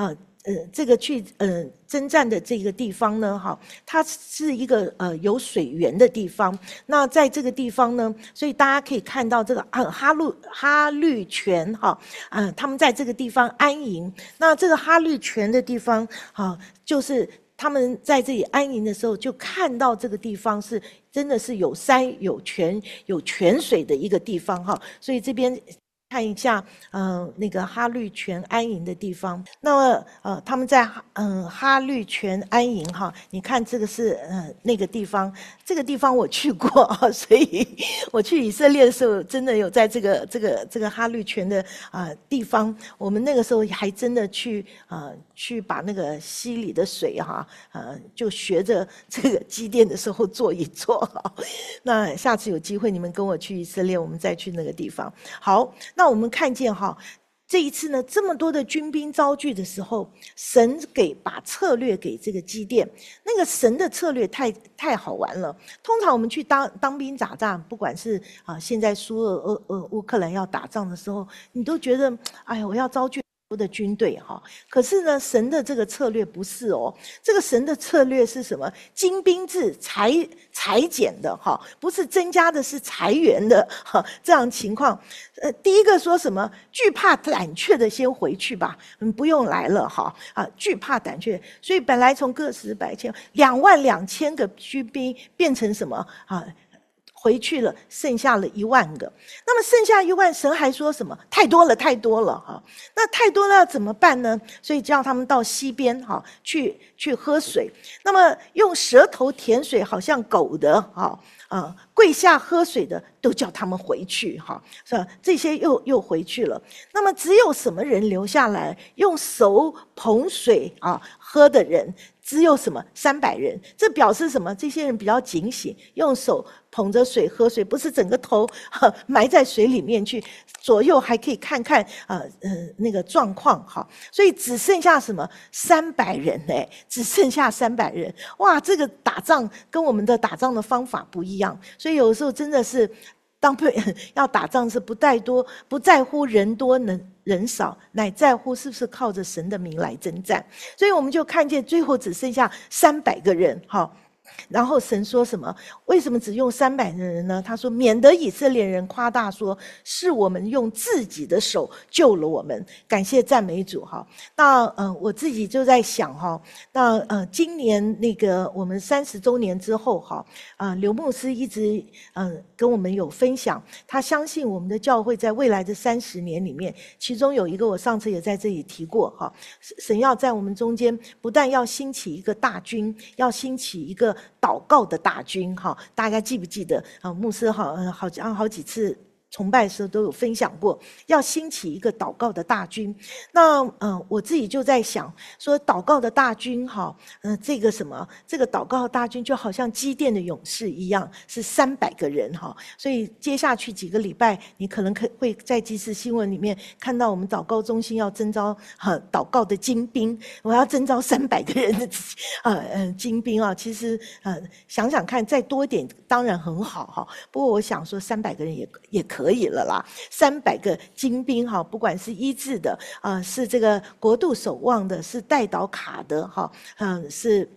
这个去征战的这个地方呢，哈，它是一个有水源的地方。那在这个地方呢，所以大家可以看到这个哈绿泉哈，他们在这个地方安营。那这个哈绿泉的地方，哈，就是他们在这里安营的时候，就看到这个地方是真的是有山有泉有泉水的一个地方哈，所以这边。看一下，那个哈绿泉安营的地方。那么，他们在哈绿泉安营哈，你看这个是那个地方，这个地方我去过啊，所以我去以色列的时候，真的有在这个哈绿泉的地方，我们那个时候还真的去把那个溪里的水哈，就学着这个积电的时候做一做哈。那下次有机会你们跟我去以色列，我们再去那个地方。好。那我们看见哈，这一次呢，这么多的军兵遭拒的时候，神把策略给这个基甸，那个神的策略太好玩了。通常我们去当兵打仗，不管是现在苏俄乌克兰要打仗的时候，你都觉得，哎呀，我要遭拒的军队哈，可是呢，神的这个策略不是哦，这个神的策略是什么？精兵制裁减的哈，不是增加的，是裁员的哈，这样情况。第一个说什么？惧怕胆怯的先回去吧，不用来了哈惧怕胆怯，所以本来从个十百千22000个军兵变成什么回去了，剩下了1万个。那么剩下1万，神还说什么？太多了，太多了哈。那太多了要怎么办呢？所以叫他们到溪边哈去喝水。那么用舌头舔水，好像狗的跪下喝水的都叫他们回去哈，是吧？这些又回去了。那么只有什么人留下来？用手捧水喝的人。只有什么300人，这表示什么？这些人比较警醒，用手捧着水喝水，不是整个头埋在水里面去，左右还可以看看那个状况哈。所以只剩下什么300人只剩下300人。哇，这个打仗跟我们的打仗的方法不一样，所以有时候真的是。当要打仗是不在乎人多人少，乃在乎是不是靠着神的名来征战。所以我们就看见最后只剩下300个人哈。然后神说什么？为什么只用300个人呢？他说免得以色列人夸大说是我们用自己的手救了我们，感谢赞美主哈。那我自己就在想哈，那今年那个我们30周年之后哈，刘牧师一直跟我们有分享，他相信我们的教会在未来的30年里面，其中有一个我上次也在这里提过哈，神要在我们中间不但要兴起一个大军，要兴起一个祷告的大军哈，大家记不记得牧师好几次崇拜的时候都有分享过，要兴起一个祷告的大军。那我自己就在想说，祷告的大军这个祷告的大军就好像基甸的勇士一样，是300个人哈。所以接下去几个礼拜，你可能会在即时新闻里面看到我们祷告中心要征召祷告的精兵，我要征召300个人的精兵啊。其实想想看，再多一点当然很好哈。不过我想说，300个人也可以了啦，300个精兵哈，不管是医治的是这个国度守望的，是代祷卡的哈，是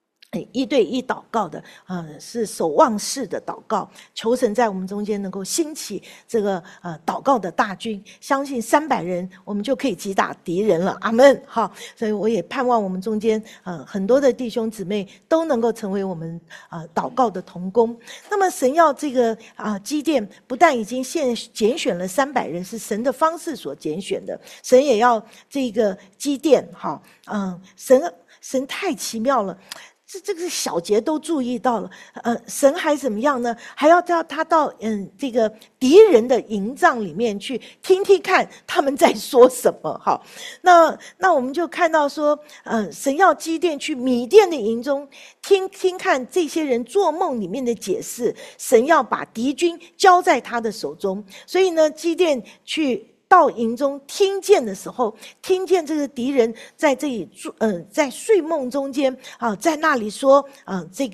1对1祷告的，是守望式的祷告，求神在我们中间能够兴起这个祷告的大军，相信300人我们就可以击打敌人了，阿们哈。所以我也盼望我们中间很多的弟兄姊妹都能够成为我们祷告的同工。那么神要这个基甸不但已经拣选了300人，是神的方式所拣选的，神也要这个基甸神太奇妙了。这个小节都注意到了，神还怎么样呢？还要叫他到这个敌人的营帐里面去听听看他们在说什么。好，那我们就看到说，神要基甸去米甸的营中听听看这些人做梦里面的解释，神要把敌军交在他的手中。所以呢，基甸去到营中听见的时候，听见这个敌人在这里在睡梦中间在那里说这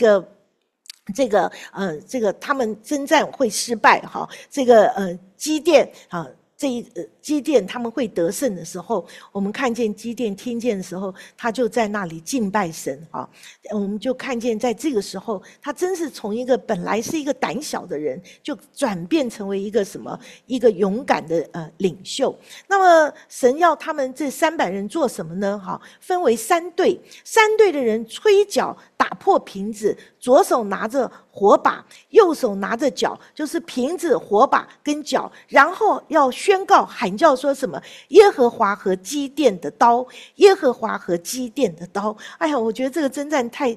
个他们征战会失败哈，这个基甸基甸他们会得胜的时候，我们看见基甸听见的时候，他就在那里敬拜神啊。我们就看见在这个时候，他真是从一个本来是一个胆小的人，就转变成为一个什么？一个勇敢的领袖。那么神要他们这300人做什么呢？哈，分为3队，3队的人吹角打破瓶子，左手拿着火把，右手拿着角，就是瓶子、火把跟角，然后要宣告喊叫说什么？耶和华和基甸的刀，耶和华和基甸的刀。哎呀，我觉得这个征战太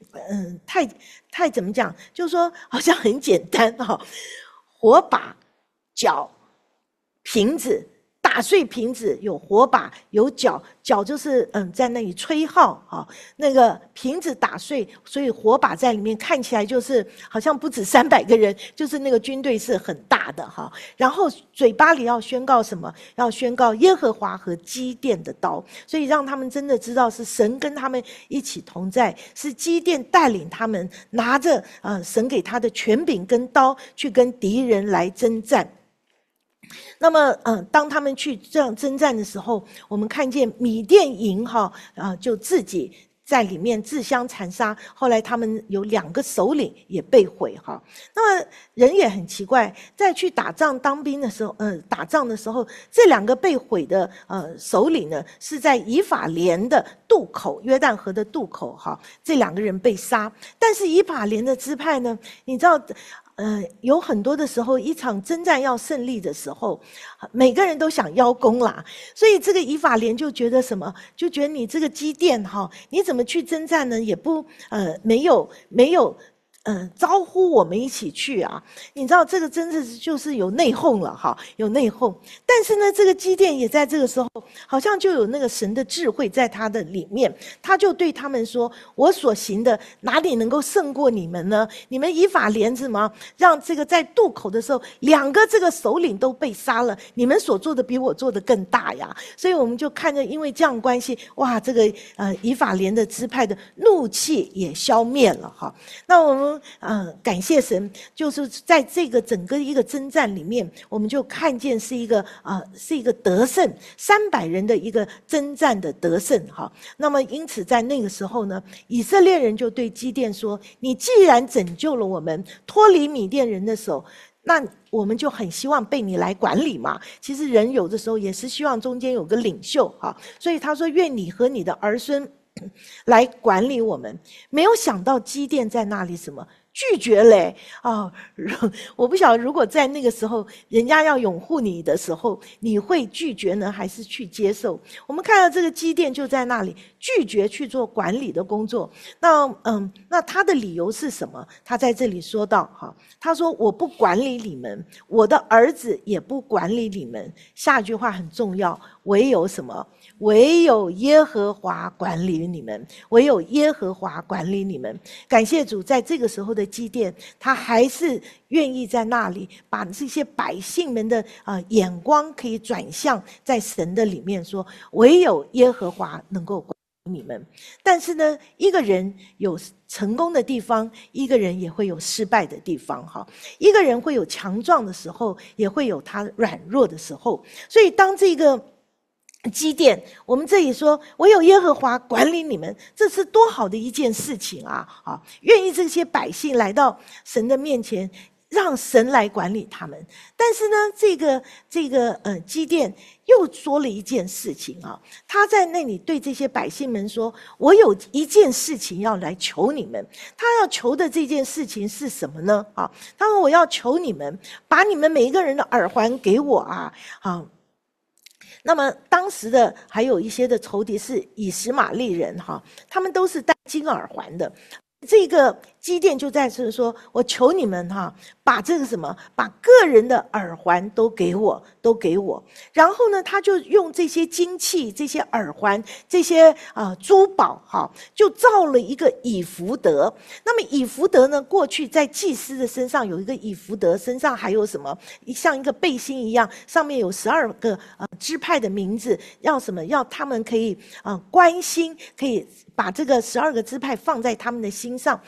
怎么讲？就是说好像很简单哈，火把、角、瓶子。打碎瓶子，有火把，有角，角就是在那里吹号哈。那个瓶子打碎，所以火把在里面看起来就是好像不止300个人，就是那个军队是很大的哈。然后嘴巴里要宣告什么？要宣告耶和华和基甸的刀，所以让他们真的知道是神跟他们一起同在，是基甸带领他们拿着神给他的权柄跟刀去跟敌人来征战。那么，当他们去这样征战的时候，我们看见米甸营就自己在里面自相残杀。后来他们有2个首领也被毁哈。那么人也很奇怪，在去打仗当兵的时候，打仗的时候，这2个被毁的首领呢，是在以法莲的渡口，约旦河的渡口哈，这2个人被杀。但是以法莲的支派呢，你知道。有很多的时候，一场征战要胜利的时候，每个人都想邀功啦，所以这个以法莲就觉得什么？就觉得你这个基甸哈，你怎么去征战呢？也不没有招呼我们一起去啊！你知道这个真的就是有内讧了哈，有内讧。但是呢，这个基甸也在这个时候，好像就有那个神的智慧在他的里面，他就对他们说：“我所行的哪里能够胜过你们呢？你们以法莲什么让这个在渡口的时候，2个这个首领都被杀了，你们所做的比我做的更大呀！”所以我们就看着，因为这样关系，哇，这个以法莲的支派的怒气也消灭了哈。那我们感谢神，就是在这个整个一个征战里面，我们就看见是一个得胜，300人的一个征战的得胜哈。那么因此在那个时候呢，以色列人就对基甸说：“你既然拯救了我们，脱离米甸人的手。”那我们就很希望被你来管理嘛。其实人有的时候也是希望中间有个领袖哈，所以他说：“愿你和你的儿孙来管理我们。”没有想到基甸在那里什么？拒绝嘞我不晓得，如果在那个时候，人家要拥护你的时候，你会拒绝呢，还是去接受？我们看到这个基甸就在那里拒绝去做管理的工作。那他的理由是什么？他在这里说到他说：“我不管理你们，我的儿子也不管理你们。”下一句话很重要，唯有什么？唯有耶和华管理你们，唯有耶和华管理你们。感谢主，在这个时候的基甸，他还是愿意在那里把这些百姓们的眼光可以转向在神的里面，说唯有耶和华能够管理你们。但是呢，一个人有成功的地方，一个人也会有失败的地方哈。一个人会有强壮的时候，也会有他软弱的时候。所以当这个基甸，我们这里说唯有耶和华管理你们，这是多好的一件事情啊！愿意这些百姓来到神的面前，让神来管理他们。但是呢，这个基甸又说了一件事情啊，他在那里对这些百姓们说：“我有一件事情要来求你们。”他要求的这件事情是什么呢？他说：“我要求你们把你们每一个人的耳环给我啊！”那么当时的还有一些的仇敌是以实玛利人他们都是戴金耳环的。这个基甸就在这说：“我求你们把这个什么，把个人的耳环都给我，都给我。”然后呢，他就用这些金器、这些耳环、这些珠宝就造了一个以弗得。那么以弗得呢，过去在祭司的身上有一个以弗得，身上还有什么？像一个背心一样，上面有12个支派的名字，要什么？要他们可以关心，可以把这个12个支派放在他们的心上。所以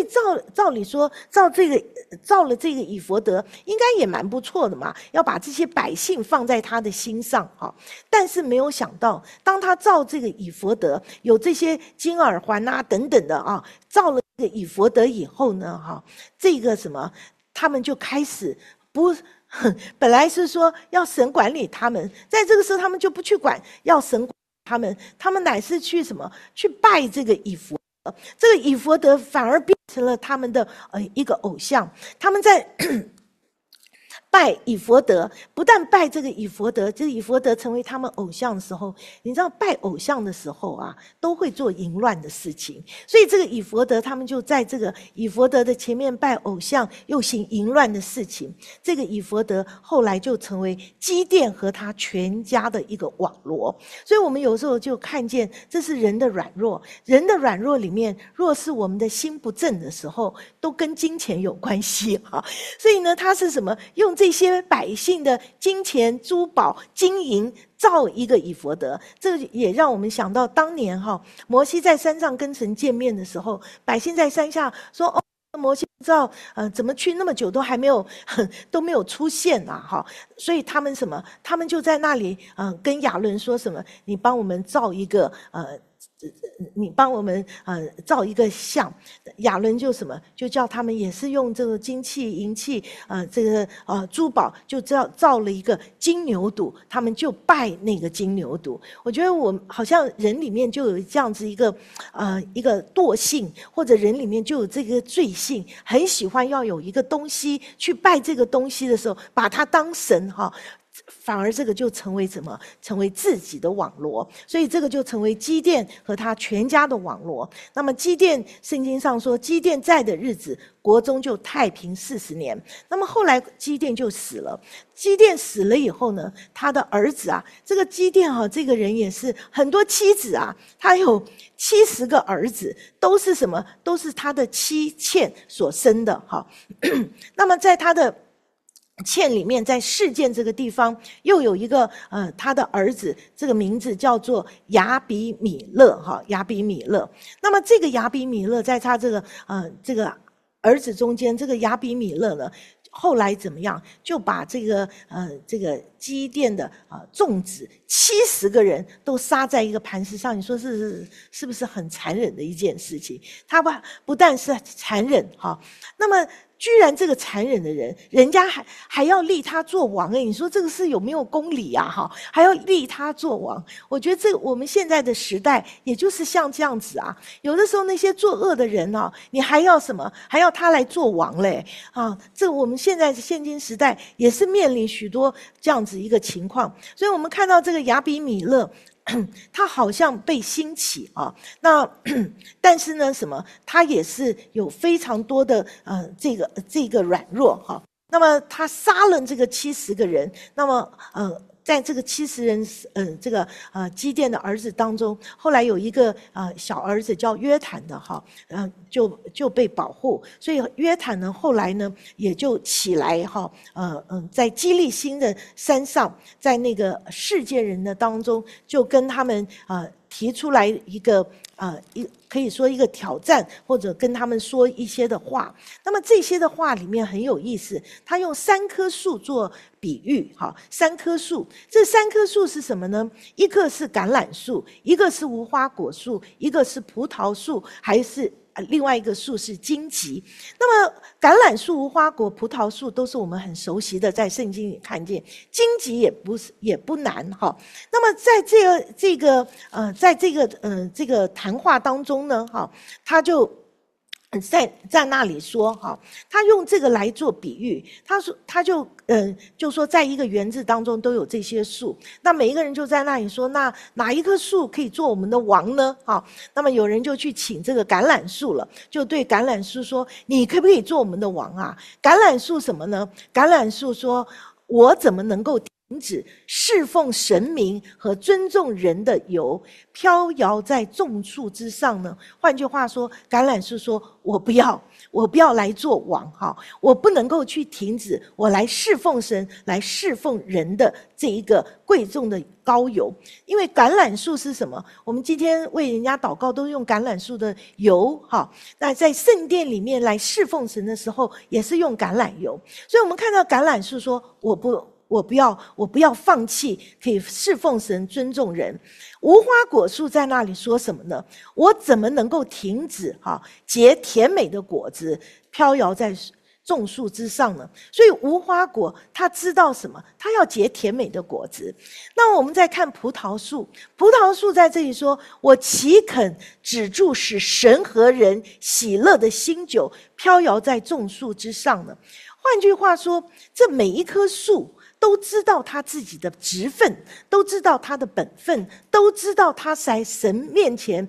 照理说，造了这个以弗得，应该也蛮不错的嘛，要把这些百姓放在他的心上哈。但是没有想到，当他造这个以弗得，有这些金耳环啊等等的啊，造了这个以弗得以后呢，哈，这个什么，他们就开始不。本来是说要神管理他们，在这个时候他们就不去管要神管他们，他们乃是去什么？去拜这个以弗得，这个以弗得反而变成了他们的一个偶像。他们在拜以弗得，不但拜这个以弗得，这个以弗得成为他们偶像的时候，你知道拜偶像的时候啊，都会做淫乱的事情。所以这个以弗得，他们就在这个以弗得的前面拜偶像，又行淫乱的事情。这个以弗得后来就成为基甸和他全家的一个网罗。所以我们有时候就看见，这是人的软弱。人的软弱里面，若是我们的心不正的时候，都跟金钱有关系哈。所以呢，他是什么？用这些百姓的金钱、珠宝、金银造一个以弗得，这也让我们想到当年哈，摩西在山上跟神见面的时候，百姓在山下说：“哦，摩西不知道怎么去那么久都还没有都没有出现啊！”哈，所以他们什么？他们就在那里跟亚伦说什么：“你帮我们造一个你帮我们造一个像。”亚伦就什么，就叫他们也是用这个金器银器这个珠宝，就造了一个金牛犊，他们就拜那个金牛犊。我觉得我好像人里面就有这样子一个惰性，或者人里面就有这个罪性，很喜欢要有一个东西去拜这个东西的时候，把它当神哈。反而这个就成为什么？成为自己的网罗，所以这个就成为基甸和他全家的网罗。那么基甸，圣经上说，基甸在的日子，国中就太平40年。那么后来基甸就死了。基甸死了以后呢，他的儿子啊，这个基甸这个人也是很多妻子啊，他有70个儿子，都是什么？都是他的妻妾所生的哈。那么在他的茜里面，在事件这个地方，又有一个他的儿子，这个名字叫做亚比米勒哈，亚比米勒。那么这个亚比米勒，在他这个儿子中间，这个亚比米勒呢，后来怎么样？就把这个基甸的众子70个人都杀在一个磐石上。你说是不是很残忍的一件事情？他不但是残忍哈，那么居然这个残忍的人，人家还要立他做王你说这个是有没有公理啊？哈，还要立他做王。我觉得我们现在的时代，也就是像这样子啊。有的时候那些作恶的人你还要什么？还要他来做王嘞啊！这我们现在的现今时代也是面临许多这样子一个情况。所以我们看到这个亚比米勒，他好像被兴起啊，那但是呢，什么？他也是有非常多的这个软弱哈。那么他杀了这个70个人，那么在这个70人这个基甸的儿子当中，后来有一个小儿子叫约坦的哈，就被保护，所以约坦呢后来呢也就起来哈，在基利心的山上，在那个世界人的当中，就跟他们提出来一个可以说一个挑战，或者跟他们说一些的话。那么这些的话里面很有意思，他用3棵树做比喻哈，3棵树，这3棵树是什么呢？一个是橄榄树，一个是无花果树，一个是葡萄树，还是另外一个树是荆棘。那么橄榄树、无花果、葡萄树都是我们很熟悉的，在圣经里看见。荆棘也不难哈。那么在这个谈话当中呢，哈，他就在那里说哈，他用这个来做比喻。他就说在一个园子当中都有这些树，那每一个人就在那里说，那哪一棵树可以做我们的王呢？哈，那么有人就去请这个橄榄树了，就对橄榄树说，你可不可以做我们的王啊？橄榄树什么呢？橄榄树说，我怎么能够停止侍奉神明和尊重人的油，飘摇在众树之上呢？换句话说，橄榄树说，我不要， 我不要来做王哈，我不能够去停止我来侍奉神、来侍奉人的这一个贵重的膏油。因为橄榄树是什么？我们今天为人家祷告都用橄榄树的油哈。那在圣殿里面来侍奉神的时候，也是用橄榄油。所以我们看到橄榄树说：“我不要放弃，可以侍奉神、尊重人。”无花果树在那里说什么呢？我怎么能够停止结甜美的果子，飘摇在众树之上呢？所以无花果它知道什么？它要结甜美的果子。那我们再看葡萄树，葡萄树在这里说：“我岂肯止住使神和人喜乐的新酒，飘摇在众树之上呢？”换句话说，这每一棵树都知道他自己的职分，都知道他的本分，都知道他在神面前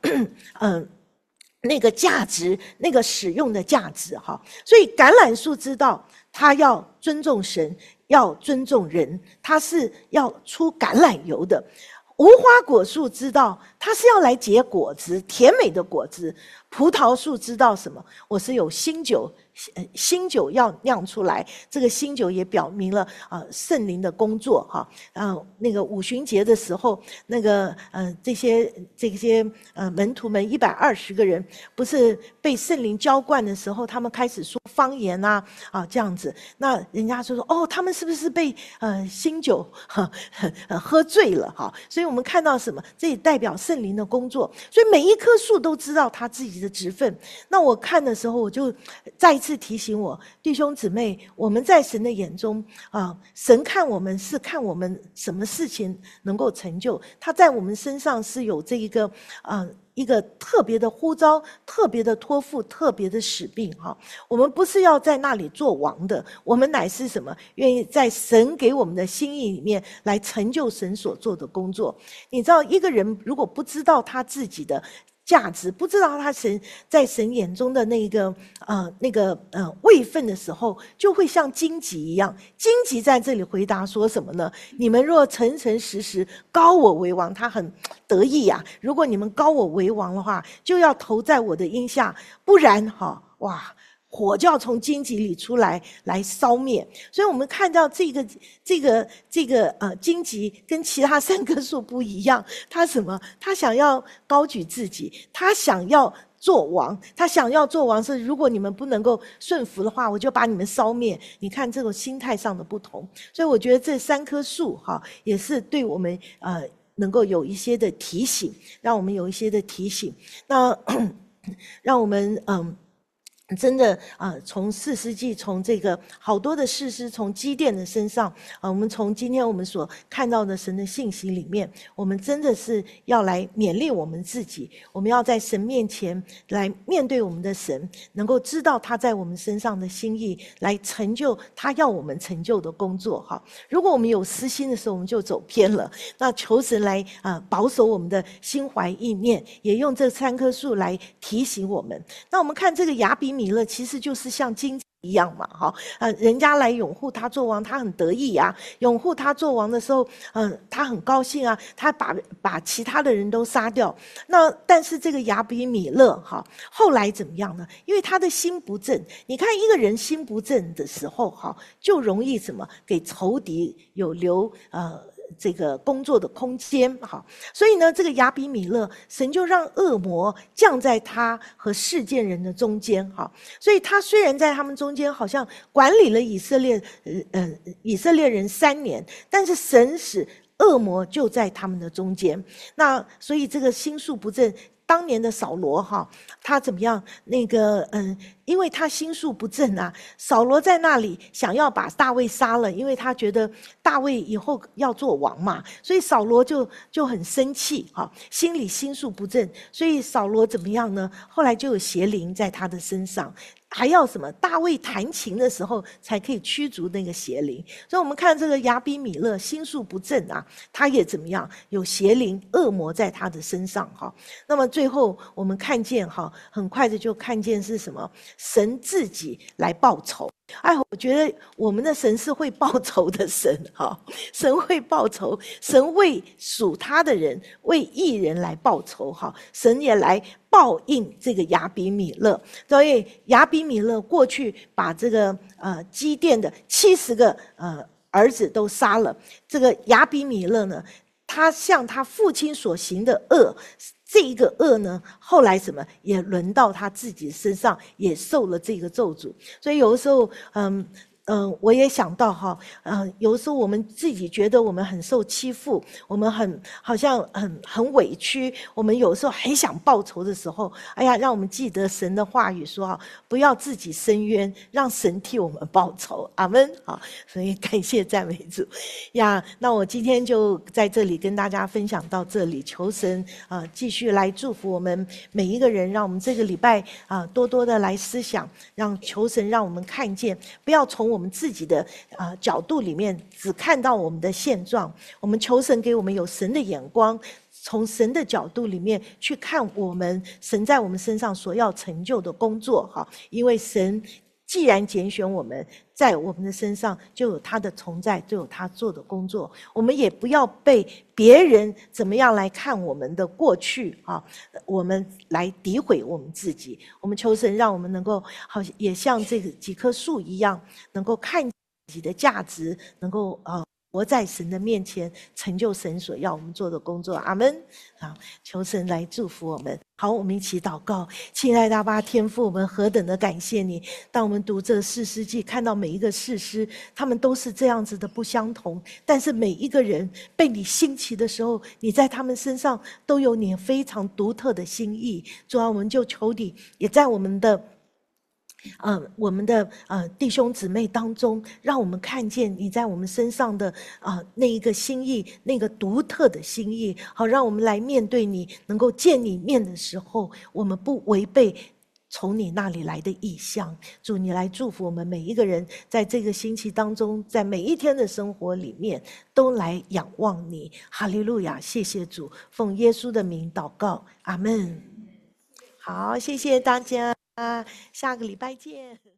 那个价值，那个使用的价值哈。所以橄榄树知道他要尊重神，要尊重人，他是要出橄榄油的。无花果树知道它是要来结果子，甜美的果子。葡萄树知道什么？我是有新酒，新酒要酿出来。这个新酒也表明了圣灵的工作哈。那个五旬节的时候，那个这些门徒们120个人，不是被圣灵浇灌的时候，他们开始说方言啊这样子。那人家就说哦，他们是不是被新酒喝醉了哈？所以我们看到什么？这也代表圣灵的工作。所以每一棵树都知道他自己的职分。那我看的时候，我就再一次提醒我弟兄姊妹，我们在神的眼中神看我们是看我们什么事情能够成就，他在我们身上是有这一个特别的呼召，特别的托付，特别的使命哈。我们不是要在那里做王的，我们乃是什么？愿意在神给我们的心意里面来成就神所做的工作。你知道，一个人如果不知道他自己的价值，不知道他在神眼中的那个位分的时候，就会像荆棘一样。荆棘在这里回答说什么呢？你们若诚诚实实膏我为王，他很得意呀。如果你们膏我为王的话，就要投在我的荫下，不然火就要从荆棘里出来烧灭。所以我们看到这个荆棘跟其他3棵树不一样，他什么？他想要高举自己，他想要做王，他想要做王是如果你们不能够顺服的话，我就把你们烧灭。你看这种心态上的不同。所以我觉得这3棵树也是对我们能够有一些的提醒，让我们有一些的提醒。那让我们真的从士师记，从这个好多的士师，从基甸的身上我们从今天我们所看到的神的信息里面，我们真的是要来勉励我们自己，我们要在神面前来面对我们的神，能够知道他在我们身上的心意，来成就他要我们成就的工作哈。如果我们有私心的时候，我们就走偏了。那求神来保守我们的心怀意念，也用这3棵树来提醒我们。那我们看这个亚比米勒，其实就是像荆棘一样嘛，人家来拥护他做王，他很得意啊。拥护他做王的时候，他很高兴啊，他把其他的人都杀掉。那但是这个亚比米勒后来怎么样呢？因为他的心不正。你看一个人心不正的时候，就容易什么？给仇敌有留这个工作的空间所以呢，这个亚比米勒，神就让恶魔降在他和世件人的中间所以他虽然在他们中间好像管理了以色列人3年，但是神使恶魔就在他们的中间。那所以这个心术不正。当年的扫罗他怎么样？因为他心术不正啊，扫罗在那里想要把大卫杀了，因为他觉得大卫以后要做王嘛，所以扫罗就很生气心里心术不正，所以扫罗怎么样呢？后来就有邪灵在他的身上。还要什么？大卫弹琴的时候才可以驱逐那个邪灵。所以我们看这个亚比米勒心术不正啊，他也怎么样？有邪灵恶魔在他的身上那么最后我们看见很快的就看见是什么？神自己来报仇。 哎，我觉得我们的神是会报仇的神，哈，神会报仇，神为属他的人，为义人来报仇，哈，神也来报应这个亚比米勒。所以亚比米勒过去把这个基甸的70个儿子都杀了，这个亚比米勒呢，他向他父亲所行的恶，这一个恶呢，后来什么也轮到他自己身上，也受了这个咒诅。所以有的时候，我也想到哈，有的时候我们自己觉得我们很受欺负，我们好像很委屈，我们有时候很想报仇的时候，哎呀，让我们记得神的话语说哈，不要自己伸冤，让神替我们报仇。阿们。好，所以感谢赞美主呀。那我今天就在这里跟大家分享到这里，求神继续来祝福我们每一个人，让我们这个礼拜多多的来思想，让求神让我们看见，不要从我们自己的角度里面只看到我们的现状，我们求神给我们有神的眼光，从神的角度里面去看我们神在我们身上所要成就的工作，哈，因为神既然拣选我们，在我们的身上就有他的同在，就有他做的工作。我们也不要被别人怎么样来看我们的过去啊，我们来诋毁我们自己。我们求神让我们能够好，也像这个几棵树一样，能够看自己的价值，能够活在神的面前，成就神所要我们做的工作。阿们。好，求神来祝福我们。好，我们一起祷告。亲爱的阿爸天父，我们何等的感谢你！当我们读这士师记，看到每一个士师，他们都是这样子的不相同，但是每一个人被你兴起的时候，你在他们身上都有你非常独特的心意。主啊，我们就求你，也在我们的弟兄姊妹当中，让我们看见你在我们身上的那一个心意，那个独特的心意，好让我们来面对你，能够见你面的时候，我们不违背从你那里来的意向。主，你来祝福我们每一个人，在这个星期当中，在每一天的生活里面，都来仰望你。哈利路亚！谢谢主，奉耶稣的名祷告，阿们。好，谢谢大家，下个礼拜见。